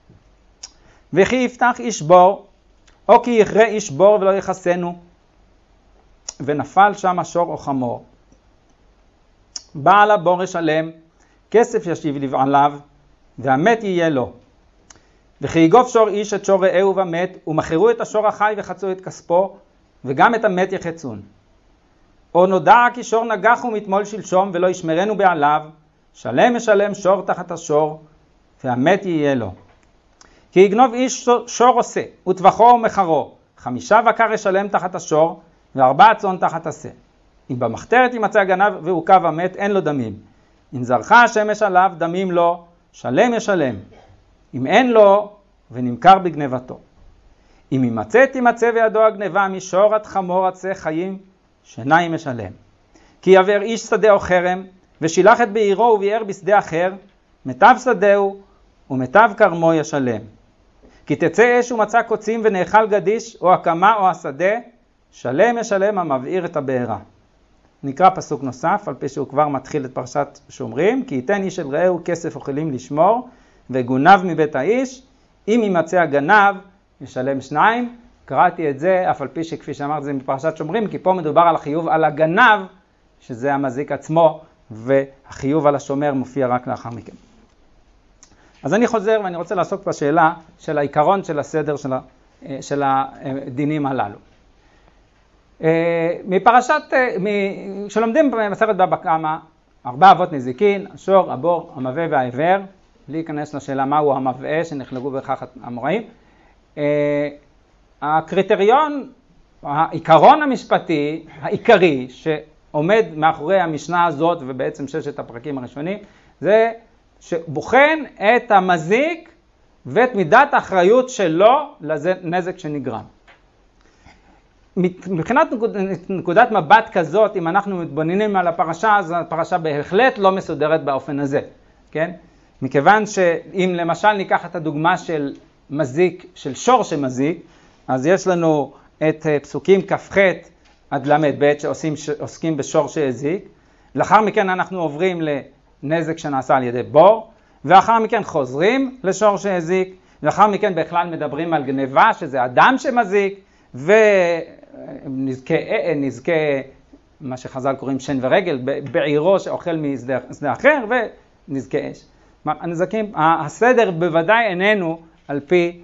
וכי יפתח איש בור, או כי יכרה איש בור ולא יחסנו, ונפל שם השור או חמור, בעל הבור ישלם, כסף ישיב לבעליו, והמת יהיה לו. וכי יגוף שור איש את שור רעהו ומת, ומכרו את השור החי וחצו את כספו, וגם את המת יחצון. או נודע כי שור נגח ומתמול שלשום, ולא ישמרנו בעליו, שלם ישלם שור תחת השור, והמת יהיה לו. כי יגנוב איש שור עושה, וטבחו ומחרו, חמישה בקר ישלם תחת השור, וארבעה צאן תחת עשה. אם במחתרת ימצא הגנב ועוכב המת, אין לו דמים. אם זרחה השמש עליו, דמים לו, שלם ישלם. אם אין לו, ונמכר בגנבתו. אם ימצא תימצא בידו הגנבה משור עד חמור עצי חיים, שניים משלם. כי יעבר איש שדה או חרם, ושילח את בעירו וביער בשדה אחר, מיטב שדהו ומיטב כרמו ישלם. כי תצא אש ומצא קוצים ונאכל גדיש, או הקמה או השדה, שלם ישלם המבעיר את הבעירה. נקרא פסוק נוסף, על פי שהוא כבר מתחיל את פרשת שומרים, כי ייתן איש אל רעהו כסף אוכלים לשמור, וגונב מבית האיש, אם יימצא הגנב, ישלם שניים. קראתי את זה, אף על פי שכפי שאמרתי זה מפרשת שומרים, כי פה מדובר על החיוב על הגנב, שזה המזיק עצמו, והחיוב על השומר מופיע רק לאחר מכן. אז אני חוזר ואני רוצה לעסוק בשאלה של העיקרון של הסדר של, של הדינים הללו. מפרשת, כשלומדים במסכת בבא קמא, ארבע אבות נזיקין, השור, הבור, המבעה והעיוור, בלי להיכנס לשאלה מהו המבעה שנחלקו בכך המוראים. הקריטריון, העיקרון המשפטי העיקרי שעומד מאחורי המשנה הזאת ובעצם ששת הפרקים הראשונים, זה שבוחן את המזיק ואת מידת האחריות שלו לנזק שנגרם. מבחינת נקודת מבט כזאת, אם אנחנו מתבוננים על הפרשה, אז הפרשה בהחלט לא מסודרת באופן הזה, כן? מכיוון שאם למשל ניקח את הדוגמה של מזיק, של שור שמזיק, אז יש לנו את פסוקים כ"ח עד למ"ב שעוסקים בשור שהזיק. לאחר מכן אנחנו עוברים לנזק שנעשה על ידי בור, ואחר מכן חוזרים לשור שהזיק, ואחר מכן בכלל מדברים על גניבה, שזה אדם שמזיק, ונזכה נזכה, מה שחז"ל קוראים שן ורגל, בעירו שאוכל משדה אחר, ונזכה אש. הנזקים, הסדר בוודאי איננו על פי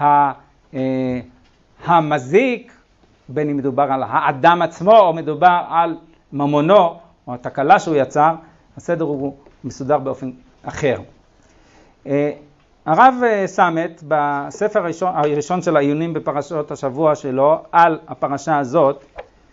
המזיק, בין אם מדובר על האדם עצמו, או מדובר על ממונו, או התקלה שהוא יצר, הסדר הוא מסודר באופן אחר. הרב סמת, בספר הראשון, הראשון של העיונים בפרשות השבוע שלו, על הפרשה הזאת,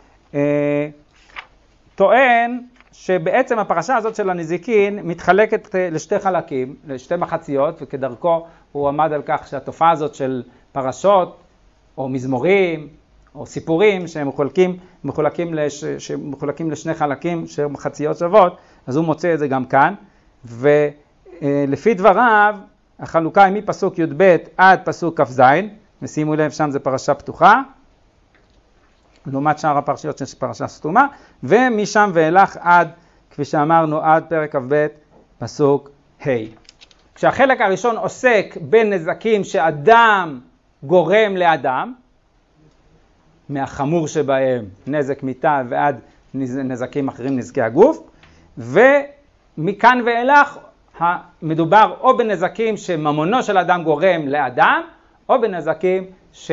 טוען שבעצם הפרשה הזאת של הנזיקין מתחלקת לשתי חלקים, לשתי מחציות, וכדרכו הוא עמד על כך שהתופעה הזאת של פרשות, או מזמורים, או סיפורים שהם מחולקים, מחולקים, לש, שמחולקים לשני חלקים של מחציות שוות, אז הוא מוצא את זה גם כאן, ולפי דבריו, החלוקה היא מפסוק י"ב עד פסוק כ"ז, ושימו לב שם זה פרשה פתוחה, לעומת שאר הפרשיות של פרשה סתומה, ומשם ואילך עד, כפי שאמרנו, עד פרק כ"ב, פסוק ה'. כשהחלק הראשון עוסק בנזקים שאדם גורם לאדם, מהחמור שבהם, נזק מיתה ועד נזקים אחרים, נזקי הגוף, ומכאן ואילך מדובר או בנזקים שממונו של אדם גורם לאדם, או בנזקים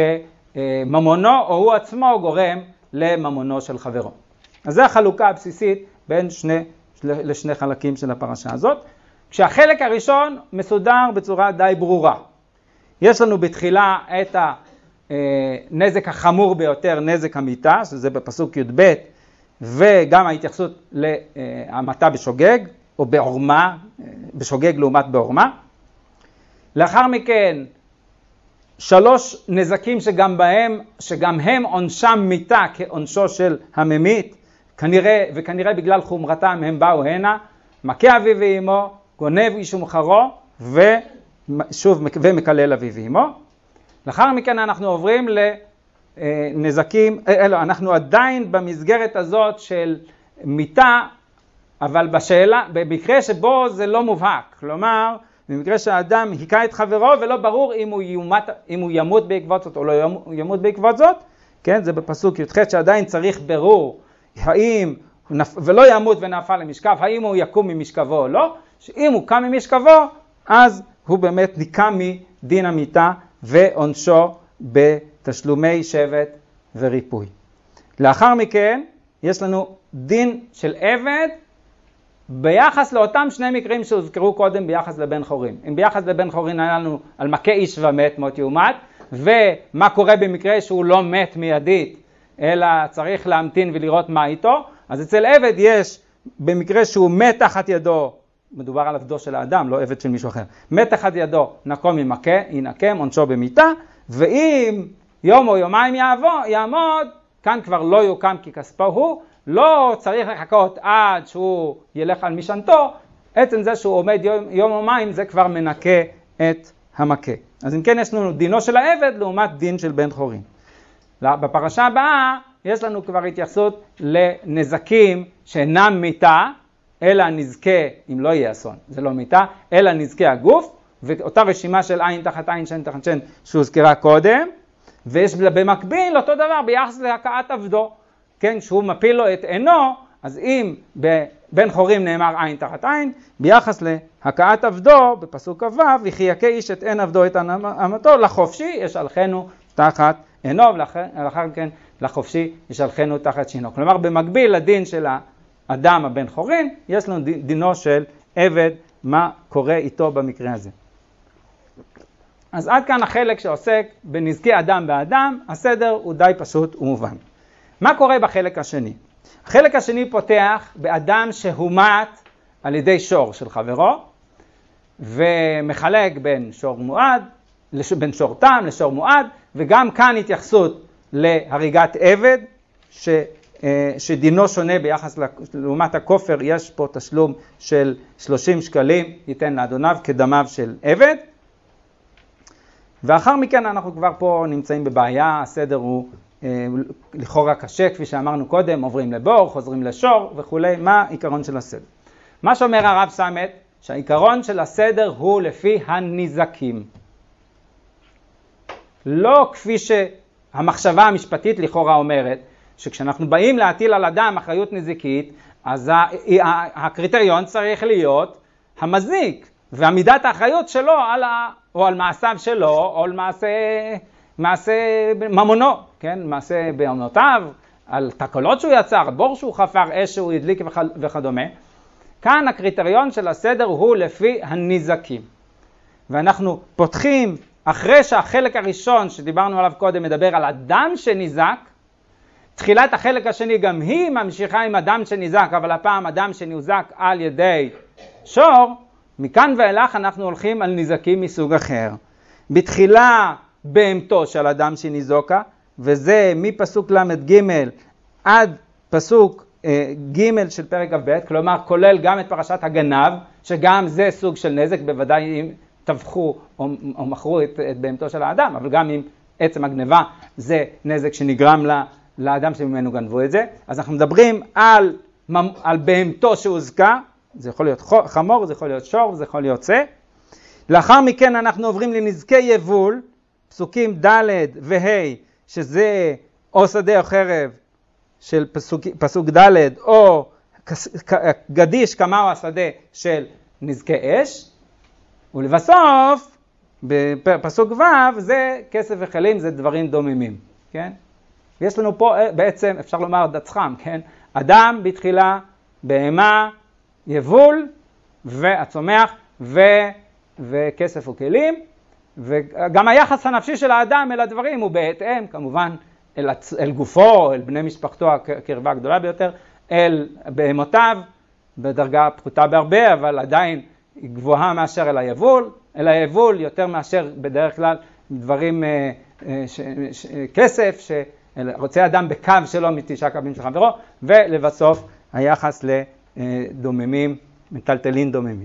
שממונו או הוא עצמו גורם לממונו של חברו. אז זו החלוקה הבסיסית בין שני, לשני חלקים של הפרשה הזאת, כשהחלק הראשון מסודר בצורה די ברורה. יש לנו בתחילה את הנזק החמור ביותר, נזק המיתה, שזה בפסוק י"ב, וגם ההתייחסות להמתה בשוגג, או בעורמה, בשוגג לעומת בעורמה. לאחר מכן, שלוש נזקים שגם בהם, שגם הם עונשם מיתה כעונשו של הממית, כנראה, וכנראה בגלל חומרתם הם באו הנה, מכה אביו ואמו, גונב איש ומחרו, ושוב, ומקלל אביו ואמו. לאחר מכן אנחנו עוברים לנזקים, אלו, אנחנו עדיין במסגרת הזאת של מיתה, אבל בשאלה, במקרה שבו זה לא מובהק, כלומר, במקרה שהאדם היכה את חברו ולא ברור אם הוא, יומת, אם הוא ימות בעקבות זאת או לא ימות בעקבות זאת, כן, זה בפסוק י"ח שעדיין צריך ברור האם ולא ימות ונפל למשכב, האם הוא יקום ממשכבו או לא, שאם הוא קם ממשכבו, אז הוא באמת ניקם מדין המיתה ועונשו בתשלומי שבט וריפוי. לאחר מכן יש לנו דין של עבד ביחס לאותם שני מקרים שהוזכרו קודם ביחס לבן חורין. אם ביחס לבן חורין היה לנו על מכה איש ומת, מות יומת, ומה קורה במקרה שהוא לא מת מיידית, אלא צריך להמתין ולראות מה איתו, אז אצל עבד יש, במקרה שהוא מת תחת ידו, מדובר על עבדו של האדם, לא עבד של מישהו אחר, מת תחת ידו, נקום ימכה, ינקם, עונשו במיתה, ואם יום או יומיים יעבור, יעמוד, כאן כבר לא יוקם כי כספו הוא, לא צריך לחכות עד שהוא ילך על משענתו, עצם זה שהוא עומד יום, יום או מים, זה כבר מנקה את המכה. אז אם כן יש לנו דינו של העבד לעומת דין של בן חורין. בפרשה הבאה יש לנו כבר התייחסות לנזקים שאינם מיתה, אלא נזקה, אם לא יהיה אסון, זה לא מיתה, אלא נזקי הגוף, ואותה רשימה של עין תחת עין, שן תחת שן, שהוזכרה קודם, ויש במקביל אותו דבר ביחס להכאת עבדו, כן, שהוא מפיל לו את עינו, אז אם בבן חורים נאמר עין תחת עין, ביחס להכאת עבדו, בפסוק כ"ו, וכי יכה איש את עין עבדו את אמתו, לחופשי ישלחנו תחת עינו, ולאחר כן לחופשי ישלחנו תחת שינו. כלומר, במקביל לדין של האדם הבן חורין, יש לנו דינו של עבד, מה קורה איתו במקרה הזה. אז עד כאן החלק שעוסק בנזקי אדם באדם, הסדר הוא די פשוט ומובן. מה קורה בחלק השני? החלק השני פותח באדם שהומת על ידי שור של חברו, ומחלק בין שור מועד, בין שור תם לשור מועד, וגם כאן התייחסות להריגת עבד, ש, שדינו שונה ביחס לעומת הכופר, יש פה תשלום של שלושים שקלים, ייתן לאדוניו כדמיו של עבד. ואחר מכן אנחנו כבר פה נמצאים בבעיה, הסדר הוא אה, לכאורה קשה, כפי שאמרנו קודם, עוברים לבור, חוזרים לשור וכו'. מה העיקרון של הסדר? מה שאומר הרב סמת, שהעיקרון של הסדר הוא לפי הנזקים. לא כפי שהמחשבה המשפטית לכאורה אומרת, שכשאנחנו באים להטיל על אדם אחריות נזיקית, אז הקריטריון צריך להיות המזיק, והמידת האחריות שלו על ה... או על מעשיו שלו, או על מעשה, מעשה ממונו, כן? מעשה בעונותיו, על תקלות שהוא יצר, בור שהוא חפר, אש שהוא הדליק וכדומה. כאן הקריטריון של הסדר הוא לפי הנזקים. ואנחנו פותחים, אחרי שהחלק הראשון שדיברנו עליו קודם מדבר על אדם שניזק, תחילת החלק השני גם היא ממשיכה עם אדם שניזק, אבל הפעם אדם שניזק על ידי שור, מכאן ואילך אנחנו הולכים על נזקים מסוג אחר. בתחילה בהמתו של אדם שניזוקה, וזה מפסוק למד ג' עד פסוק אה, ג' של פרק כ"ב, כלומר כולל גם את פרשת הגנב, שגם זה סוג של נזק, בוודאי אם טבחו או, או מכרו את, את בהמתו של האדם, אבל גם אם עצם הגנבה זה נזק שנגרם לה, לאדם שממנו גנבו את זה. אז אנחנו מדברים על, על בהמתו שהוזקה, זה יכול להיות חמור, זה יכול להיות שור, זה יכול להיות צה. לאחר מכן אנחנו עוברים לנזקי יבול, פסוקים ד' וה', שזה או שדה או חרב של פסוק, פסוק ד', או גדיש כמהו השדה של נזקי אש. ולבסוף, בפסוק ו', זה כסף וכלים, זה דברים דוממים. כן? יש לנו פה בעצם, אפשר לומר דצחם, כן? אדם בתחילה, בהמה, יבול והצומח ו... וכסף וכלים, וגם היחס הנפשי של האדם אל הדברים הוא בהתאם, כמובן אל, הצ... אל גופו, אל בני משפחתו הקרבה הגדולה ביותר, אל בהמותיו, בדרגה פחותה בהרבה, אבל עדיין היא גבוהה מאשר אל היבול, אל היבול יותר מאשר בדרך כלל דברים, אה, אה, ש... ש... כסף, שרוצה אדם בקו שלו מתשעה קווים של חברו, ולבסוף היחס ל... דוממים, מטלטלין דוממים.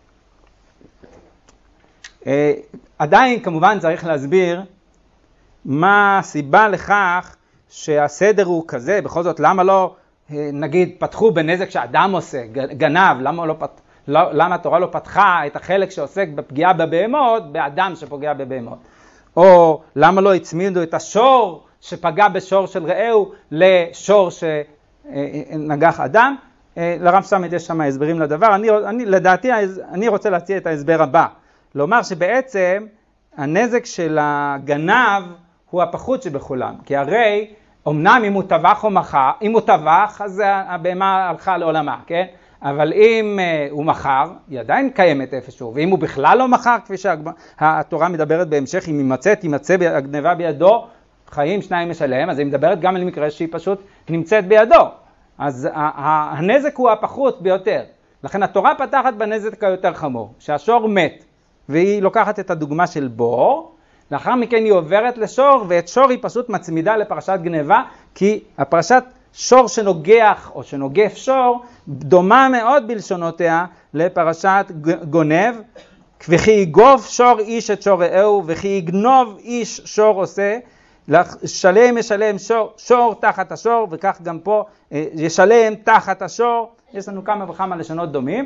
עדיין כמובן צריך להסביר מה הסיבה לכך שהסדר הוא כזה, בכל זאת למה לא, נגיד, פתחו בנזק שאדם עושה, גנב, למה, לא פת... למה התורה לא פתחה את החלק שעוסק בפגיעה בבהמות, באדם שפוגע בבהמות? או למה לא הצמידו את השור שפגע בשור של רעהו לשור ש... נגח אדם. לרב סמית יש שם הסברים לדבר. אני, אני, לדעתי, אני רוצה להציע את ההסבר הבא. לומר שבעצם הנזק של הגנב הוא הפחות שבכולם. כי הרי, אמנם אם הוא טבח או מחר, אם הוא טבח, אז הבהמה הלכה לעולמה, כן? אבל אם uh, הוא מחר, היא עדיין קיימת איפשהו. ואם הוא בכלל לא מחר, כפי שהתורה מדברת בהמשך, אם יימצא, תימצא הגנבה בידו, חיים שניים משלם, אז היא מדברת גם על מקרה שהיא פשוט נמצאת בידו. אז הנזק הוא הפחות ביותר. לכן התורה פתחת בנזק היותר חמור, שהשור מת, והיא לוקחת את הדוגמה של בור, לאחר מכן היא עוברת לשור, ואת שור היא פשוט מצמידה לפרשת גנבה, כי הפרשת שור שנוגח או שנוגף שור, דומה מאוד בלשונותיה לפרשת גונב, וכי יגוף שור איש את שור רעהו, וכי יגנוב איש שור עושה, שלם ישלם שור, שור תחת השור, וכך גם פה ישלם תחת השור. יש לנו כמה וכמה לשונות דומים,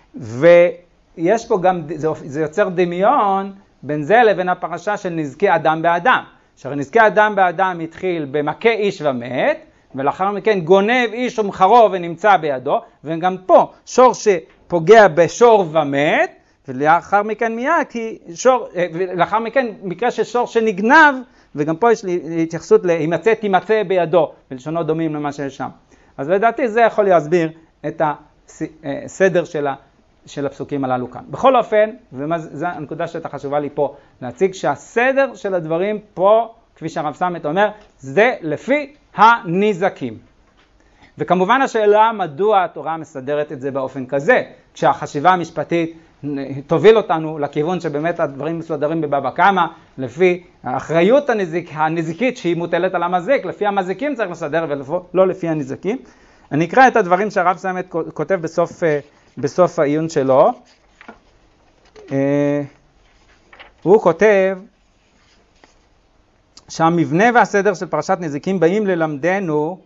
ויש פה גם, זה, זה יוצר דמיון בין זה לבין הפרשה של נזקי אדם באדם. שנזקי אדם באדם התחיל במכה איש ומת, ולאחר מכן גונב איש ומחרו ונמצא בידו, וגם פה שור שפוגע בשור ומת, ולאחר מכן מיד, כי שור, ולאחר מכן מקרה של שור שנגנב, וגם פה יש לי התייחסות להימצא תימצא בידו, בלשונות דומים למה שיש שם. אז לדעתי זה יכול להסביר את הסדר של, ה, של הפסוקים הללו כאן. בכל אופן, וזו הנקודה שהייתה חשובה לי פה, להציג שהסדר של הדברים פה, כפי שהרב סמית אומר, זה לפי הנזקים. וכמובן השאלה מדוע התורה מסדרת את זה באופן כזה, כשהחשיבה המשפטית תוביל אותנו לכיוון שבאמת הדברים מסודרים בבבא קמא, לפי האחריות הנזיק, הנזיקית שהיא מוטלת על המזיק, לפי המזיקים צריך לסדר ולא לפי הנזקים. אני אקרא את הדברים שהרב סמית כותב בסוף, בסוף העיון שלו. הוא כותב שהמבנה והסדר של פרשת נזיקים באים ללמדנו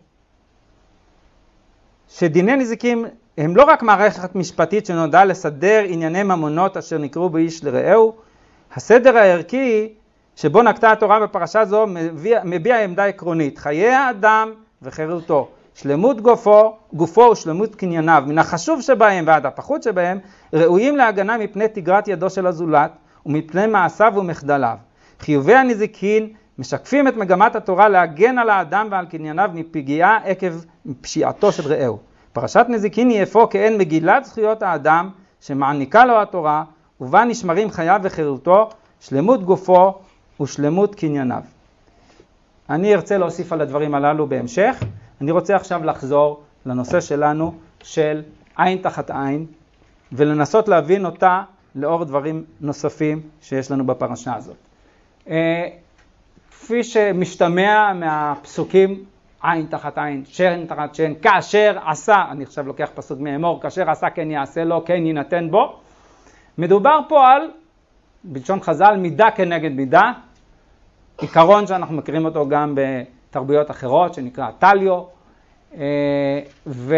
שדיני נזיקים הם לא רק מערכת משפטית שנועדה לסדר ענייני ממונות אשר נקראו באיש לרעהו, הסדר הערכי שבו נקטה התורה בפרשה זו מביע, מביע עמדה עקרונית, חיי האדם וחירותו, שלמות גופו, גופו ושלמות קנייניו, מן החשוב שבהם ועד הפחות שבהם, ראויים להגנה מפני תגרת ידו של הזולת ומפני מעשיו ומחדליו. חיובי הנזיקין משקפים את מגמת התורה להגן על האדם ועל קנייניו מפגיעה עקב פשיעתו של רעהו. פרשת נזיקין היא אפוא כאין מגילת זכויות האדם שמעניקה לו התורה, ובה נשמרים חייו וחירותו, שלמות גופו ושלמות קנייניו. אני ארצה להוסיף על הדברים הללו בהמשך. אני רוצה עכשיו לחזור לנושא שלנו של עין תחת עין, ולנסות להבין אותה לאור דברים נוספים שיש לנו בפרשה הזאת. כפי שמשתמע מהפסוקים, עין תחת עין, שן תחת שן, כאשר עשה, אני עכשיו לוקח פסוק מאמור, כאשר עשה כן יעשה לו, כן יינתן בו. מדובר פה על, בלשון חז"ל, מידה כנגד מידה, עיקרון שאנחנו מכירים אותו גם בתרבויות אחרות, שנקרא טליו, ו,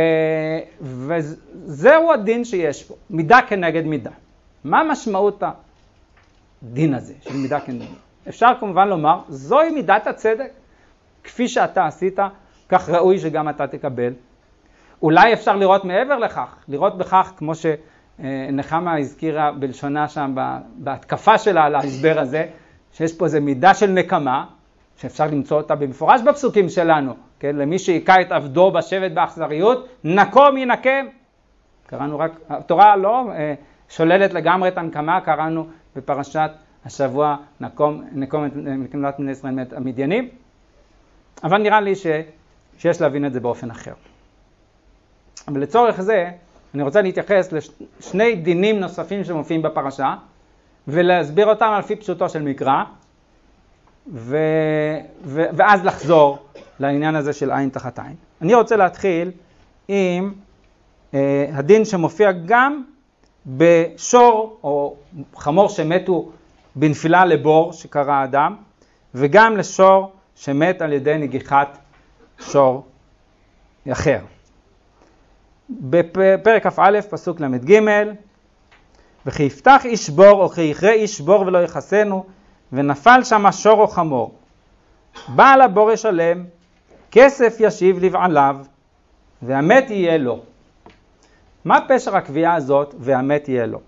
וזהו הדין שיש פה, מידה כנגד מידה. מה משמעות הדין הזה של מידה כנגד מידה? אפשר כמובן לומר, זוהי מידת הצדק. כפי שאתה עשית, כך ראוי שגם אתה תקבל. אולי אפשר לראות מעבר לכך, לראות בכך, כמו שנחמה הזכירה בלשונה שם, בהתקפה שלה על ההסבר הזה, שיש פה איזו מידה של נקמה, שאפשר למצוא אותה במפורש בפסוקים שלנו, כן? למי שיקע את עבדו בשבט באכזריות, נקום ינקם. קראנו רק, התורה לא שוללת לגמרי את הנקמה, קראנו בפרשת השבוע, נקום, נקום את מקמת בני ישראל מת המדיינים. אבל נראה לי ש, שיש להבין את זה באופן אחר. אבל לצורך זה, אני רוצה להתייחס לשני דינים נוספים שמופיעים בפרשה, ולהסביר אותם על פי פשוטו של מקרא, ו, ו, ואז לחזור לעניין הזה של עין תחת עין. אני רוצה להתחיל עם אה, הדין שמופיע גם בשור או חמור שמתו בנפילה לבור שקרא אדם, וגם לשור שמת על ידי נגיחת שור אחר. בפרק כ"א פסוק למד ג' וכי יפתח איש בור או כי יכרה איש בור ולא יחסנו, ונפל שם שור או חמור. בעל הבור ישלם, כסף ישיב לבעליו, והמת יהיה לו. מה פשר הקביעה הזאת והמת יהיה לו?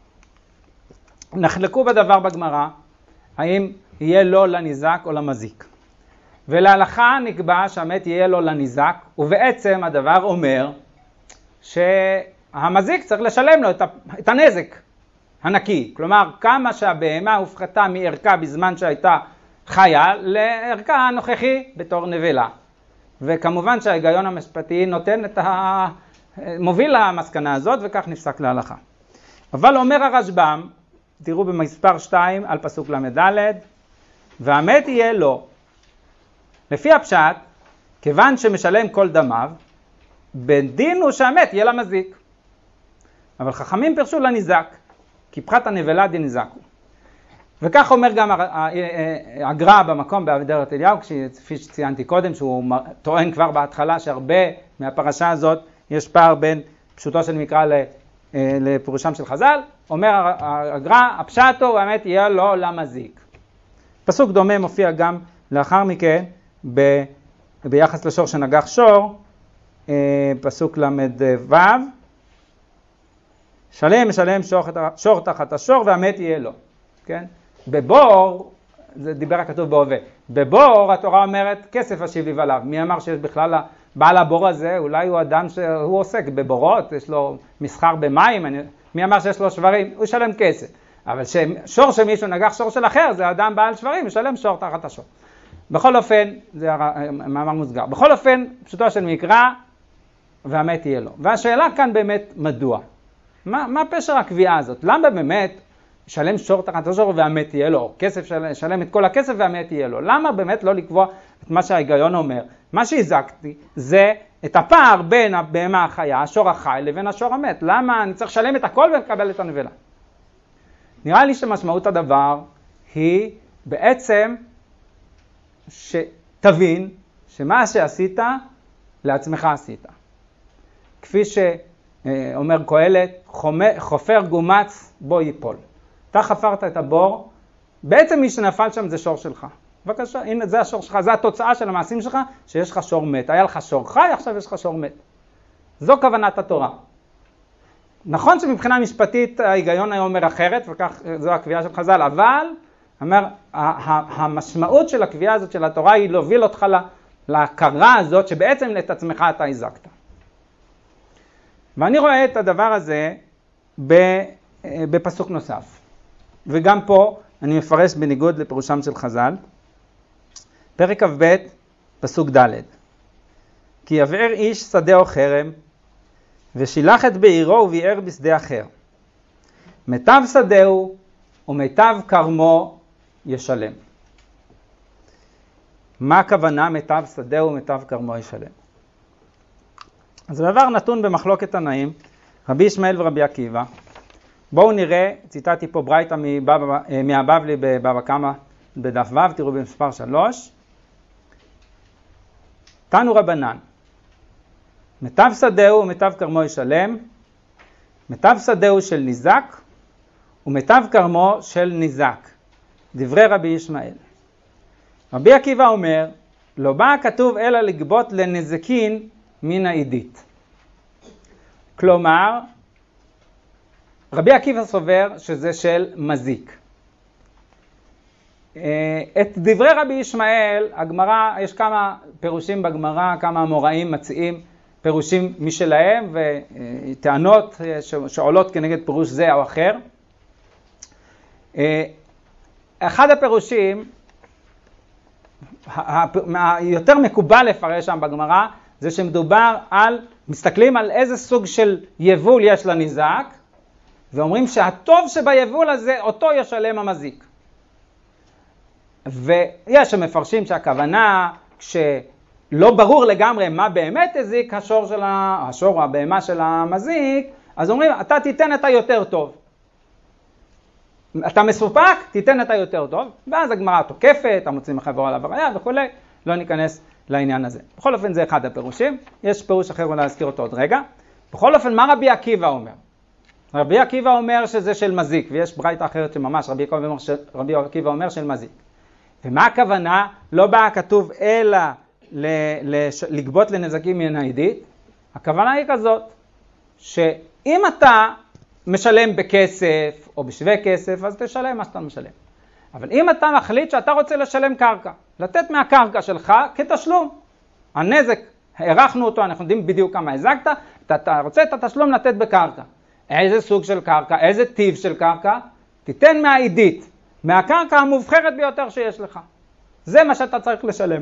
נחלקו בדבר בגמרא, האם יהיה לו לניזק או למזיק. ולהלכה נקבע שהמת יהיה לו לניזק, ובעצם הדבר אומר שהמזיק צריך לשלם לו את הנזק הנקי. כלומר, כמה שהבהמה הופחתה מערכה בזמן שהייתה חיה לערכה הנוכחי בתור נבלה. וכמובן שההיגיון המשפטי נותן את ה... מוביל למסקנה הזאת, וכך נפסק להלכה. אבל אומר הרשב"ם, תראו במספר שתיים על פסוק למדלת, והמת יהיה לו. לפי הפשט, כיוון שמשלם כל דמיו, בדין הוא שהמת יהיה למזיק. אבל חכמים פרשו לניזק, כי פחת הנבלה דניזק הוא. וכך אומר גם הגר"א במקום בעבודת אליהו, כפי שציינתי קודם, שהוא טוען כבר בהתחלה שהרבה מהפרשה הזאת יש פער בין פשוטו של מקרא לפירושם של חז"ל. אומר הגר"א, הפשט הוא האמת יהיה לו למזיק. פסוק דומה מופיע גם לאחר מכן ב, ביחס לשור שנגח שור, פסוק למד ו', שלם משלם שור, שור תחת השור והמת יהיה לו. כן? בבור, זה דיבר הכתוב בהווה, בבור התורה אומרת כסף השיב לבעליו. מי אמר שיש בכלל בעל הבור הזה? אולי הוא אדם שהוא עוסק בבורות, יש לו מסחר במים, אני, מי אמר שיש לו שברים? הוא ישלם כסף. אבל שור שמישהו נגח שור של אחר, זה אדם בעל שברים, ישלם שור תחת השור. בכל אופן, זה מאמר מוסגר. בכל אופן, פשוטו של מקרא, והמת יהיה לו. והשאלה כאן באמת, מדוע? מה, מה פשר הקביעה הזאת? למה באמת שלם שור תחת השור והמת יהיה לו? כסף של, שלם את כל הכסף והמת יהיה לו. למה באמת לא לקבוע את מה שההיגיון אומר? מה שהזקתי זה את הפער בין הבהמה החיה, השור החי, לבין השור המת. למה אני צריך לשלם את הכל ולקבל את הנבלה? נראה לי שמשמעות הדבר היא בעצם שתבין שמה שעשית לעצמך עשית. כפי שאומר קהלת, חופר גומץ בו ייפול. אתה חפרת את הבור, בעצם מי שנפל שם זה שור שלך. בבקשה, הנה זה השור שלך, זה התוצאה של המעשים שלך, שיש לך שור מת. היה לך שור חי, עכשיו יש לך שור מת. זו כוונת התורה. נכון שמבחינה משפטית ההיגיון היה אומר אחרת, וכך זו הקביעה של חז"ל, אבל אומר, המשמעות של הקביעה הזאת של התורה היא להוביל אותך להכרה הזאת שבעצם את עצמך אתה הזקת. ואני רואה את הדבר הזה בפסוק נוסף. וגם פה אני מפרש בניגוד לפירושם של חז"ל. פרק כ"ב, פסוק ד'. כי יבער איש שדה או חרם, ושילח את בעירו וביער בשדה אחר. מיטב שדהו ומיטב כרמו ישלם. מה הכוונה מיטב שדהו ומיטב כרמו ישלם? אז הדבר נתון במחלוקת תנאים, רבי ישמעאל ורבי עקיבא. בואו נראה, ציטטתי פה ברייתא מהבבלי בבבא קמא בדף ו', תראו במספר שלוש. תנו רבנן, מיטב שדהו ומיטב כרמו ישלם, מיטב שדהו של ניזק ומיטב כרמו של ניזק. דברי רבי ישמעאל. רבי עקיבא אומר, לא בא כתוב אלא לגבות לנזקין מן העידית. כלומר, רבי עקיבא סובר שזה של מזיק. את דברי רבי ישמעאל, הגמרא, יש כמה פירושים בגמרא, כמה המוראים מציעים פירושים משלהם וטענות שעולות כנגד פירוש זה או אחר. אחד הפירושים, היותר מקובל לפרש שם בגמרא, זה שמדובר על, מסתכלים על איזה סוג של יבול יש לניזק, ואומרים שהטוב שביבול הזה, אותו ישלם המזיק. ויש שמפרשים שהכוונה, כשלא ברור לגמרי מה באמת הזיק השור של ה... השור או הבהמה של המזיק, אז אומרים, אתה תיתן את היותר טוב. אתה מסופק, תיתן את היותר טוב, ואז הגמרא תוקפת, המוצאים החבור על הבריה וכו'. לא ניכנס לעניין הזה. בכל אופן זה אחד הפירושים, יש פירוש אחר אולי להזכיר אותו עוד רגע. בכל אופן, מה רבי עקיבא אומר? רבי עקיבא אומר שזה של מזיק, ויש ברייתא אחרת שממש רבי עקיבא אומר, רבי עקיבא אומר של מזיק. ומה הכוונה? לא בא כתוב אלא לגבות לנזקים מן העידית, הכוונה היא כזאת, שאם אתה משלם בכסף או בשווה כסף, אז תשלם מה שאתה משלם. אבל אם אתה מחליט שאתה רוצה לשלם קרקע, לתת מהקרקע שלך כתשלום, הנזק, הערכנו אותו, אנחנו יודעים בדיוק כמה הזקת, אתה, אתה רוצה את התשלום לתת בקרקע. איזה סוג של קרקע, איזה טיב של קרקע, תיתן מהעידית, מהקרקע המובחרת ביותר שיש לך. זה מה שאתה צריך לשלם.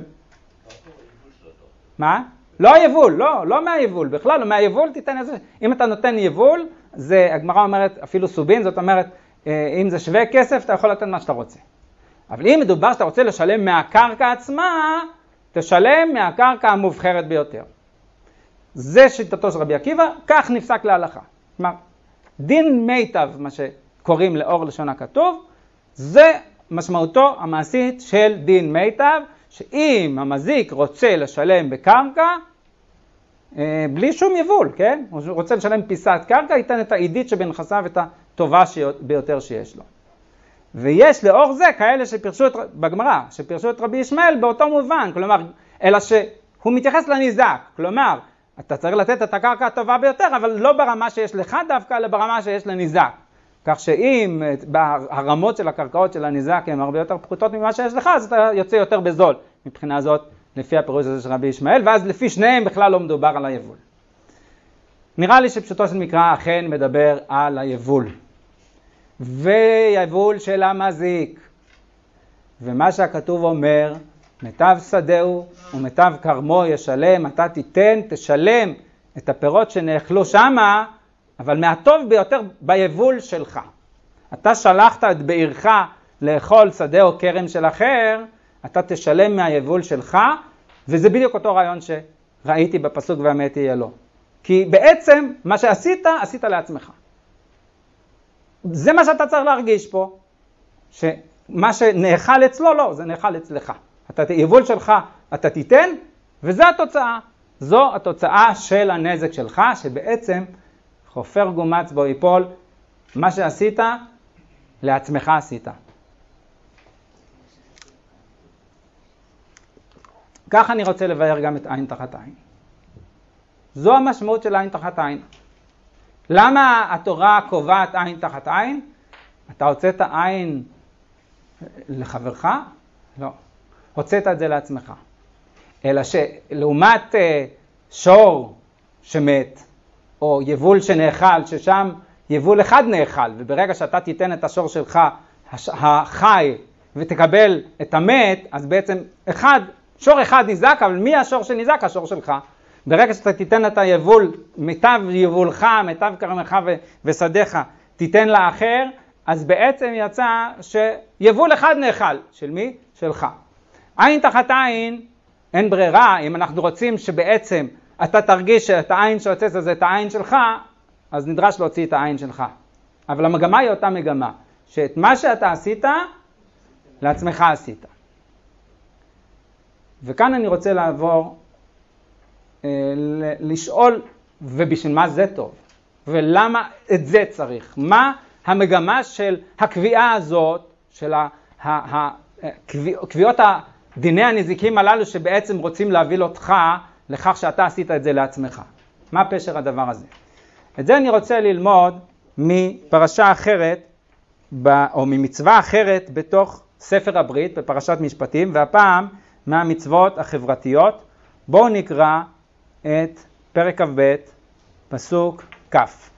מה? לא היבול, לא, לא מהיבול, בכלל לא מהיבול תיתן איזה, אם אתה נותן יבול, זה, הגמרא אומרת, אפילו סובין, זאת אומרת, אם זה שווה כסף, אתה יכול לתת מה שאתה רוצה. אבל אם מדובר שאתה רוצה לשלם מהקרקע עצמה, תשלם מהקרקע המובחרת ביותר. זה שיטתו של רבי עקיבא, כך נפסק להלכה. כלומר, דין מיטב, מה שקוראים לאור לשון הכתוב, זה משמעותו המעשית של דין מיטב, שאם המזיק רוצה לשלם בקרקע, בלי שום יבול, כן? הוא רוצה לשלם פיסת קרקע, ייתן את העידית שבנכסיו את הטובה ביותר שיש לו. ויש לאור זה כאלה שפרשו את, בגמרא, שפרשו את רבי ישמעאל באותו מובן, כלומר, אלא שהוא מתייחס לניזק, כלומר, אתה צריך לתת את הקרקע הטובה ביותר, אבל לא ברמה שיש לך דווקא, אלא ברמה שיש לניזק. כך שאם הרמות של הקרקעות של הניזק הן הרבה יותר פחותות ממה שיש לך, אז אתה יוצא יותר בזול. מבחינה זאת, לפי הפירוש הזה של רבי ישמעאל, ואז לפי שניהם בכלל לא מדובר על היבול. נראה לי שפשוטו של מקרא אכן מדבר על היבול. ויבול של המזיק. ומה שהכתוב אומר, מיטב שדהו ומיטב כרמו ישלם, אתה תיתן, תשלם את הפירות שנאכלו שמה, אבל מהטוב ביותר ביבול שלך. אתה שלחת את בעירך לאכול שדה או כרם של אחר, אתה תשלם מהיבול שלך, וזה בדיוק אותו רעיון שראיתי בפסוק והמת יהיה לו. כי בעצם מה שעשית, עשית לעצמך. זה מה שאתה צריך להרגיש פה, שמה שנאכל אצלו, לא, זה נאכל אצלך. אתה יבול שלך, אתה תיתן, וזו התוצאה. זו התוצאה של הנזק שלך, שבעצם חופר גומץ בו ייפול, מה שעשית, לעצמך עשית. כך אני רוצה לבאר גם את עין תחת עין. זו המשמעות של עין תחת עין. למה התורה קובעת עין תחת עין? אתה הוצאת עין לחברך? לא. הוצאת את זה לעצמך. אלא שלעומת שור שמת, או יבול שנאכל, ששם יבול אחד נאכל, וברגע שאתה תיתן את השור שלך החי ותקבל את המת, אז בעצם אחד, שור אחד נזק, אבל מי השור שנזק? השור שלך. ברגע שאתה תיתן את היבול, מיטב יבולך, מיטב כרמך ושדיך, תיתן לאחר, אז בעצם יצא שיבול אחד נאכל. של מי? שלך. עין תחת עין, אין ברירה. אם אנחנו רוצים שבעצם אתה תרגיש שאת העין שיוצאת זה את העין שלך, אז נדרש להוציא את העין שלך. אבל המגמה היא אותה מגמה, שאת מה שאתה עשית, לעצמך עשית. וכאן אני רוצה לעבור, אה, לשאול, ובשביל מה זה טוב? ולמה את זה צריך? מה המגמה של הקביעה הזאת, של הקביעות הדיני הנזיקים הללו, שבעצם רוצים להביא אותך לכך שאתה עשית את זה לעצמך? מה פשר הדבר הזה? את זה אני רוצה ללמוד מפרשה אחרת, או ממצווה אחרת בתוך ספר הברית, בפרשת משפטים, והפעם מהמצוות החברתיות. בואו נקרא את פרק כ"ב, פסוק כ'.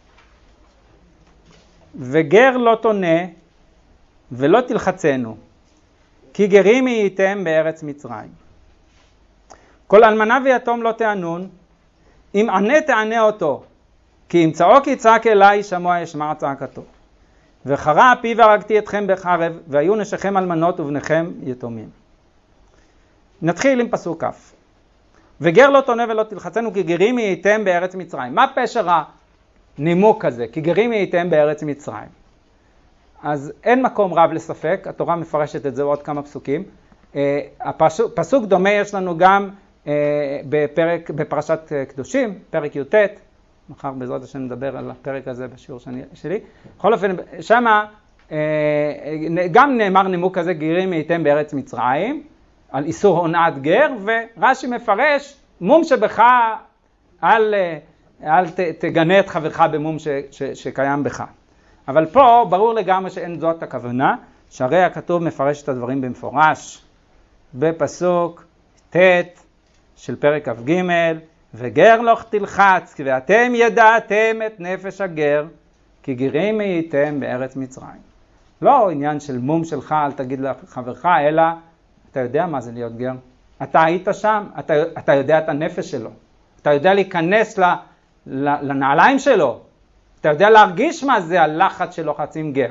וגר לא תונה ולא תלחצנו, כי גרים הייתם בארץ מצרים. כל אלמנה ויתום לא תענון, אם ענה תענה אותו, כי אם צעוק יצעק אליי שמוע ישמע צעקתו. וחרה אפי והרגתי אתכם בחרב, והיו נשיכם אלמנות ובניכם יתומים. נתחיל עם פסוק כ'. וגר לא תונה ולא תלחצנו, כי גרים הייתם בארץ מצרים. מה פשר הנימוק הזה? כי גרים הייתם בארץ מצרים. אז אין מקום רב לספק, התורה מפרשת את זה עוד כמה פסוקים. הפסוק, פסוק דומה יש לנו גם בפרק, בפרשת קדושים, פרק י"ט, מחר בעזרת השם נדבר על הפרק הזה בשיעור שלי. בכל אופן, שמה גם נאמר נימוק כזה, גרים הייתם בארץ מצרים, על איסור הונאת גר, ורש"י מפרש, מום שבך אל, אל ת, תגנה את חברך במום ש, ש, שקיים בך. אבל פה ברור לגמרי שאין זאת הכוונה, שהרי הכתוב מפרש את הדברים במפורש, בפסוק ט' של פרק כ"ג, וגר לא תלחץ, ואתם ידעתם את נפש הגר, כי גרים הייתם בארץ מצרים. לא עניין של מום שלך, אל תגיד לחברך, אלא אתה יודע מה זה להיות גר. אתה היית שם, אתה, אתה יודע את הנפש שלו. אתה יודע להיכנס ל, ל, לנעליים שלו. אתה יודע להרגיש מה זה הלחץ שלוחצים גר.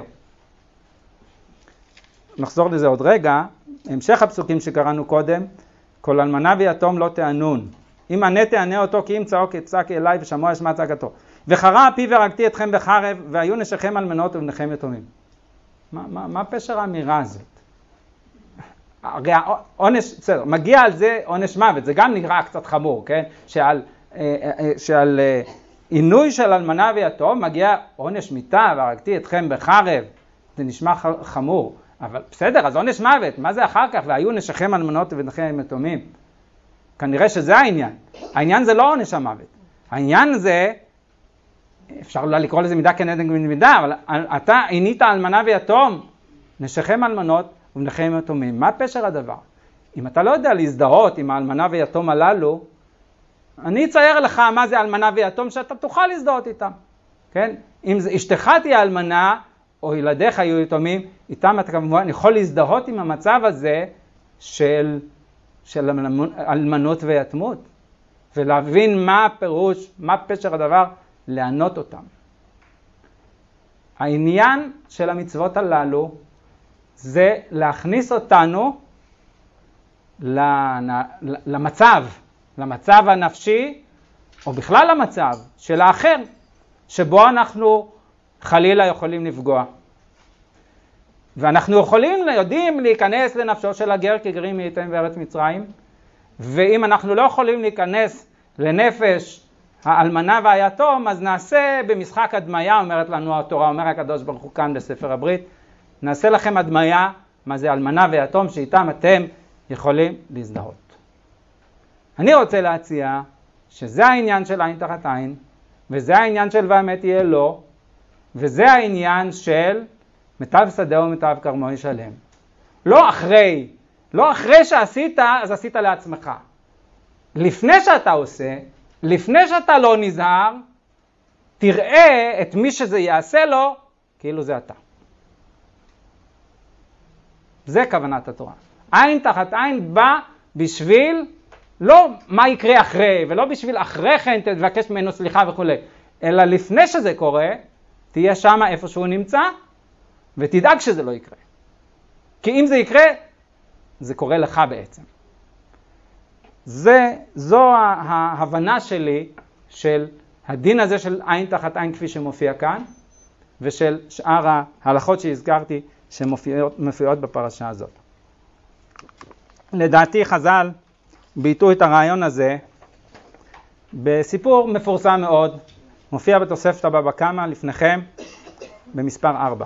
נחזור לזה עוד רגע. המשך הפסוקים שקראנו קודם, כל אלמנה ויתום לא תענון. אם ענה תענה אותו, כי אם צעוק יצעק אליי ושמוע אשמע צעקתו. וחרה אפי והרגתי אתכם בחרב, והיו נשיכם אלמנות ובניכם יתומים. מה, מה, מה פשר האמירה הזאת? הרי העונש, בסדר, מגיע על זה עונש מוות, זה גם נראה קצת חמור, כן? שעל, שעל עינוי של אלמנה ויתום מגיע עונש מיתה, והרגתי אתכם בחרב, זה נשמע חמור, אבל בסדר, אז עונש מוות, מה זה אחר כך? והיו נשיכם אלמנות ובניכם יתומים. כנראה שזה העניין. העניין זה לא עונש המוות. העניין זה, אפשר אולי לקרוא לזה מידה כנגד מידה, אבל אתה עינית אלמנה ויתום, נשיכם אלמנות ובניכם יתומים. מה פשר הדבר? אם אתה לא יודע להזדהות עם האלמנה ויתום הללו, אני אצייר לך מה זה אלמנה ויתום שאתה תוכל להזדהות איתם. כן? אם זה אשתך תהיה אלמנה, או ילדיך היו יתומים, איתם אתה כמובן יכול להזדהות עם המצב הזה של, של אלמנות ויתמות, ולהבין מה הפירוש, מה פשר הדבר, לענות אותם. העניין של המצוות הללו, זה להכניס אותנו למצב, למצב הנפשי, או בכלל למצב של האחר, שבו אנחנו חלילה יכולים לפגוע. ואנחנו יכולים, יודעים להיכנס לנפשו של הגר כגרים הייתם בארץ מצרים, ואם אנחנו לא יכולים להיכנס לנפש האלמנה והיתום, אז נעשה במשחק הדמיה, אומרת לנו התורה, אומר הקדוש ברוך הוא כאן בספר הברית, נעשה לכם הדמיה, מה זה אלמנה ויתום, שאיתם אתם יכולים להזדהות. אני רוצה להציע שזה העניין של עין תחת עין, וזה העניין של והאמת יהיה לו, וזה העניין של מיטב שדה ומיטב כרמו ישלם. לא אחרי, לא אחרי שעשית, אז עשית לעצמך. לפני שאתה עושה, לפני שאתה לא נזהר, תראה את מי שזה יעשה לו, כאילו זה אתה. זה כוונת התורה. עין תחת עין בא בשביל, לא מה יקרה אחרי, ולא בשביל אחרי כן תבקש ממנו סליחה וכו', אלא לפני שזה קורה, תהיה שם איפה שהוא נמצא, ותדאג שזה לא יקרה. כי אם זה יקרה, זה קורה לך בעצם. זה, זו ההבנה שלי של הדין הזה של עין תחת עין כפי שמופיע כאן, ושל שאר ההלכות שהזכרתי שמופיעות מופיעות בפרשה הזאת. לדעתי חז"ל ביטאו את הרעיון הזה בסיפור מפורסם מאוד, מופיע בתוספתא בבא קמא לפניכם במספר ארבע.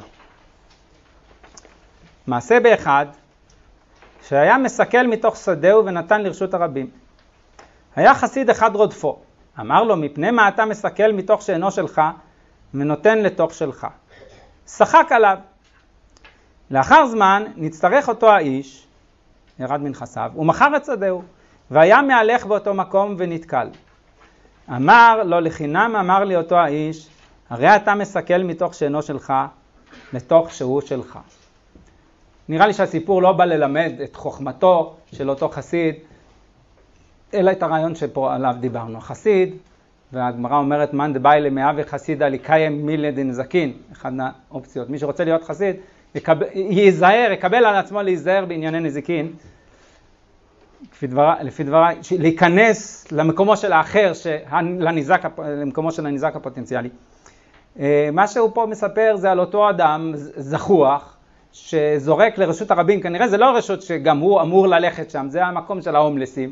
מעשה באחד שהיה מסקל מתוך שדהו ונתן לרשות הרבים. היה חסיד אחד רודפו, אמר לו, מפני מה אתה מסקל מתוך שאינו שלך ונותן לתוך שלך. שחק עליו. לאחר זמן נצטרך אותו האיש, ירד מנכסיו, ומכר את שדהו, והיה מהלך באותו מקום ונתקל. אמר לו, לחינם אמר לי אותו האיש, הרי אתה מסקל מתוך שאינו שלך לתוך שהוא שלך. נראה לי שהסיפור לא בא ללמד את חוכמתו של אותו חסיד, אלא את הרעיון שפה עליו דיברנו. חסיד, והגמרא אומרת, מן דבאי למאה וחסידה לקיים מילי דנזקין, אחד מהאופציות. מי שרוצה להיות חסיד, יקבל, ייזהר, יקבל על עצמו להיזהר בענייני נזיקין, לפי דבריי, לפי דבריי, להיכנס למקומו של האחר, לניזק, למקומו של הניזק הפוטנציאלי. מה שהוא פה מספר זה על אותו אדם זכוח, שזורק לרשות הרבים, כנראה זה לא רשות שגם הוא אמור ללכת שם, זה המקום של ההומלסים,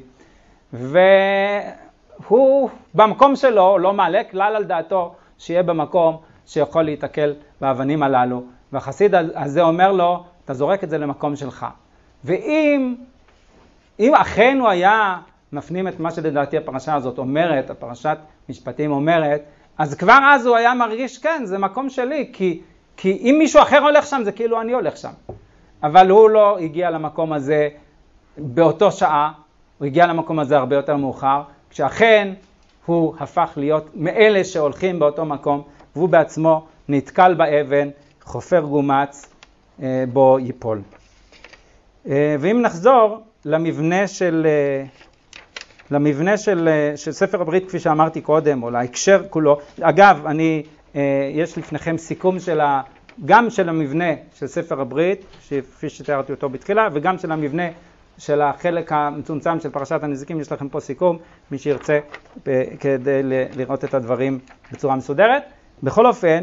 והוא במקום שלו לא מעלה כלל על דעתו שיהיה במקום שיכול להתקל באבנים הללו, והחסיד הזה אומר לו, אתה זורק את זה למקום שלך. ואם אם אכן הוא היה מפנים את מה שלדעתי הפרשה הזאת אומרת, הפרשת משפטים אומרת, אז כבר אז הוא היה מרגיש, כן, זה מקום שלי, כי, כי אם מישהו אחר הולך שם, זה כאילו אני הולך שם. אבל הוא לא הגיע למקום הזה באותו שעה, הוא הגיע למקום הזה הרבה יותר מאוחר, כשאכן הוא הפך להיות מאלה שהולכים באותו מקום, והוא בעצמו נתקל באבן, חופר גומץ, בו ייפול. ואם נחזור למבנה של, למבנה של, של ספר הברית, כפי שאמרתי קודם, או להקשר כולו, אגב, אני, יש לפניכם סיכום של ה, גם של המבנה של ספר הברית, כפי שתיארתי אותו בתחילה, וגם של המבנה של החלק המצומצם של פרשת הנזיקים, יש לכם פה סיכום, מי שירצה כדי לראות את הדברים בצורה מסודרת. בכל אופן,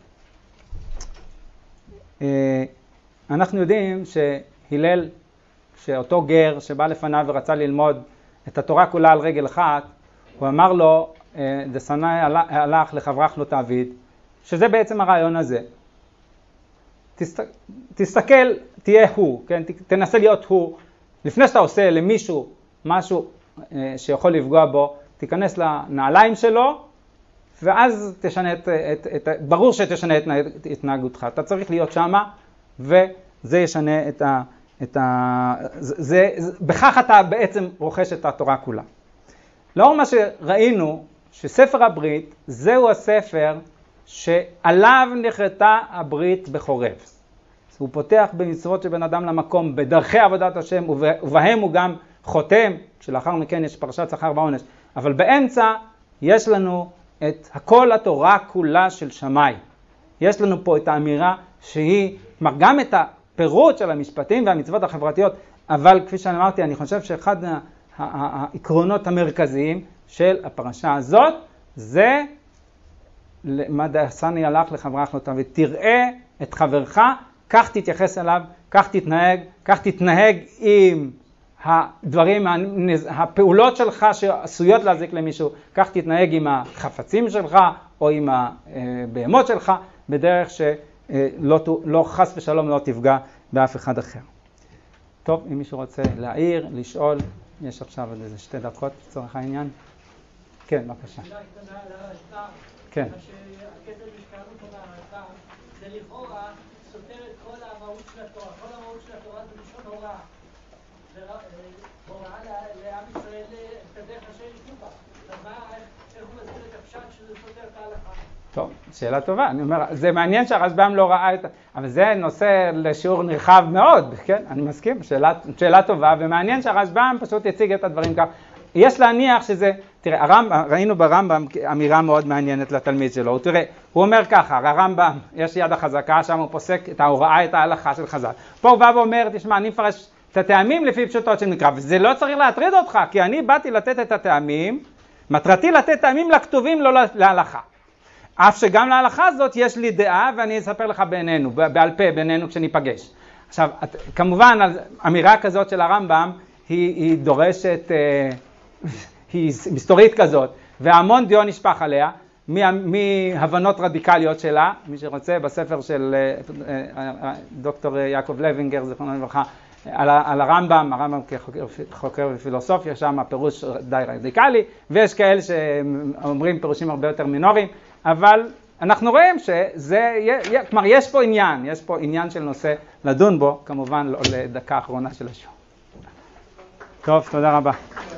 אנחנו יודעים שהלל, שאותו גר שבא לפניו ורצה ללמוד את התורה כולה על רגל אחת, הוא אמר לו, דשנאי הלך לחברך לא תעביד, שזה בעצם הרעיון הזה. תסת... תסתכל, תהיה הוא, כן? תנסה להיות הוא. לפני שאתה עושה למישהו משהו שיכול לפגוע בו, תיכנס לנעליים שלו, ואז תשנה את, את, את, ברור שתשנה את התנהגותך. אתה צריך להיות שמה, וזה ישנה את ה... את ה זה, זה, בכך אתה בעצם רוכש את התורה כולה. לאור מה שראינו, שספר הברית, זהו הספר שעליו נחרטה הברית בחורב. הוא פותח במצוות של בן אדם למקום, בדרכי עבודת השם, ובהם הוא גם חותם, שלאחר מכן יש פרשת שכר ועונש. אבל באמצע יש לנו את הכל התורה כולה של שמאי. יש לנו פה את האמירה שהיא, כלומר גם את הפירוט של המשפטים והמצוות החברתיות, אבל כפי שאני אמרתי, אני חושב שאחד העקרונות המרכזיים של הפרשה הזאת, זה מה דשני הלך לחברך לא תעביד. תראה את חברך, כך תתייחס אליו, כך תתנהג, כך תתנהג עם הדברים, הפעולות שלך שעשויות להזיק למישהו, כך תתנהג עם החפצים שלך או עם הבהמות שלך, בדרך שלא לא, חס ושלום לא תפגע באף אחד אחר. טוב, אם מישהו רוצה להעיר, לשאול, יש עכשיו עוד איזה שתי דקות לצורך העניין. כן, בבקשה. כן. הקטע משקענות או מהרצה, זה לכאורה סותר את כל המהות של התורה. כל המהות של התורה זה לשון הוראה. הוראה לעם ישראל את הדרך אשר ישנו בה. אז מה, איך הוא מסביר את הפשט שזה סותר את ההלכה? טוב, שאלה טובה. אני אומר, זה מעניין שהרשב"ם לא ראה את... אבל זה נושא לשיעור נרחב מאוד, כן? אני מסכים, שאלה, שאלה טובה, ומעניין שהרשב"ם פשוט יציג את הדברים כך. יש להניח שזה, תראה, הרמב"ם, ראינו ברמב"ם אמירה מאוד מעניינת לתלמיד שלו, הוא תראה, הוא אומר ככה, הרמב"ם, יש יד החזקה, שם הוא פוסק את ההוראה, את ההלכה של חז"ל. פה הוא בא ואומר, תשמע, אני מפרש את הטעמים לפי פשוטות של מקרא, וזה לא צריך להטריד אותך, כי אני באתי לתת את הטעמים, מטרתי לתת טעמים לכתובים, לא להלכה. אף שגם להלכה הזאת יש לי דעה, ואני אספר לך בינינו, בעל פה בינינו כשניפגש. עכשיו, כמובן, אמירה כזאת של הרמב"ם, היא, היא דורשת... היא מסתורית כזאת, והמון דיו נשפך עליה, מהבנות רדיקליות שלה, מי שרוצה בספר של דוקטור יעקב לוינגר, זכרונו לברכה, על, על הרמב"ם, הרמב"ם כחוקר בפילוסופיה, שם הפירוש די רדיקלי, ויש כאלה שאומרים פירושים הרבה יותר מינוריים, אבל אנחנו רואים שזה, כלומר יש פה עניין, יש פה עניין של נושא לדון בו, כמובן לא לדקה האחרונה של השיעור. טוב, תודה רבה.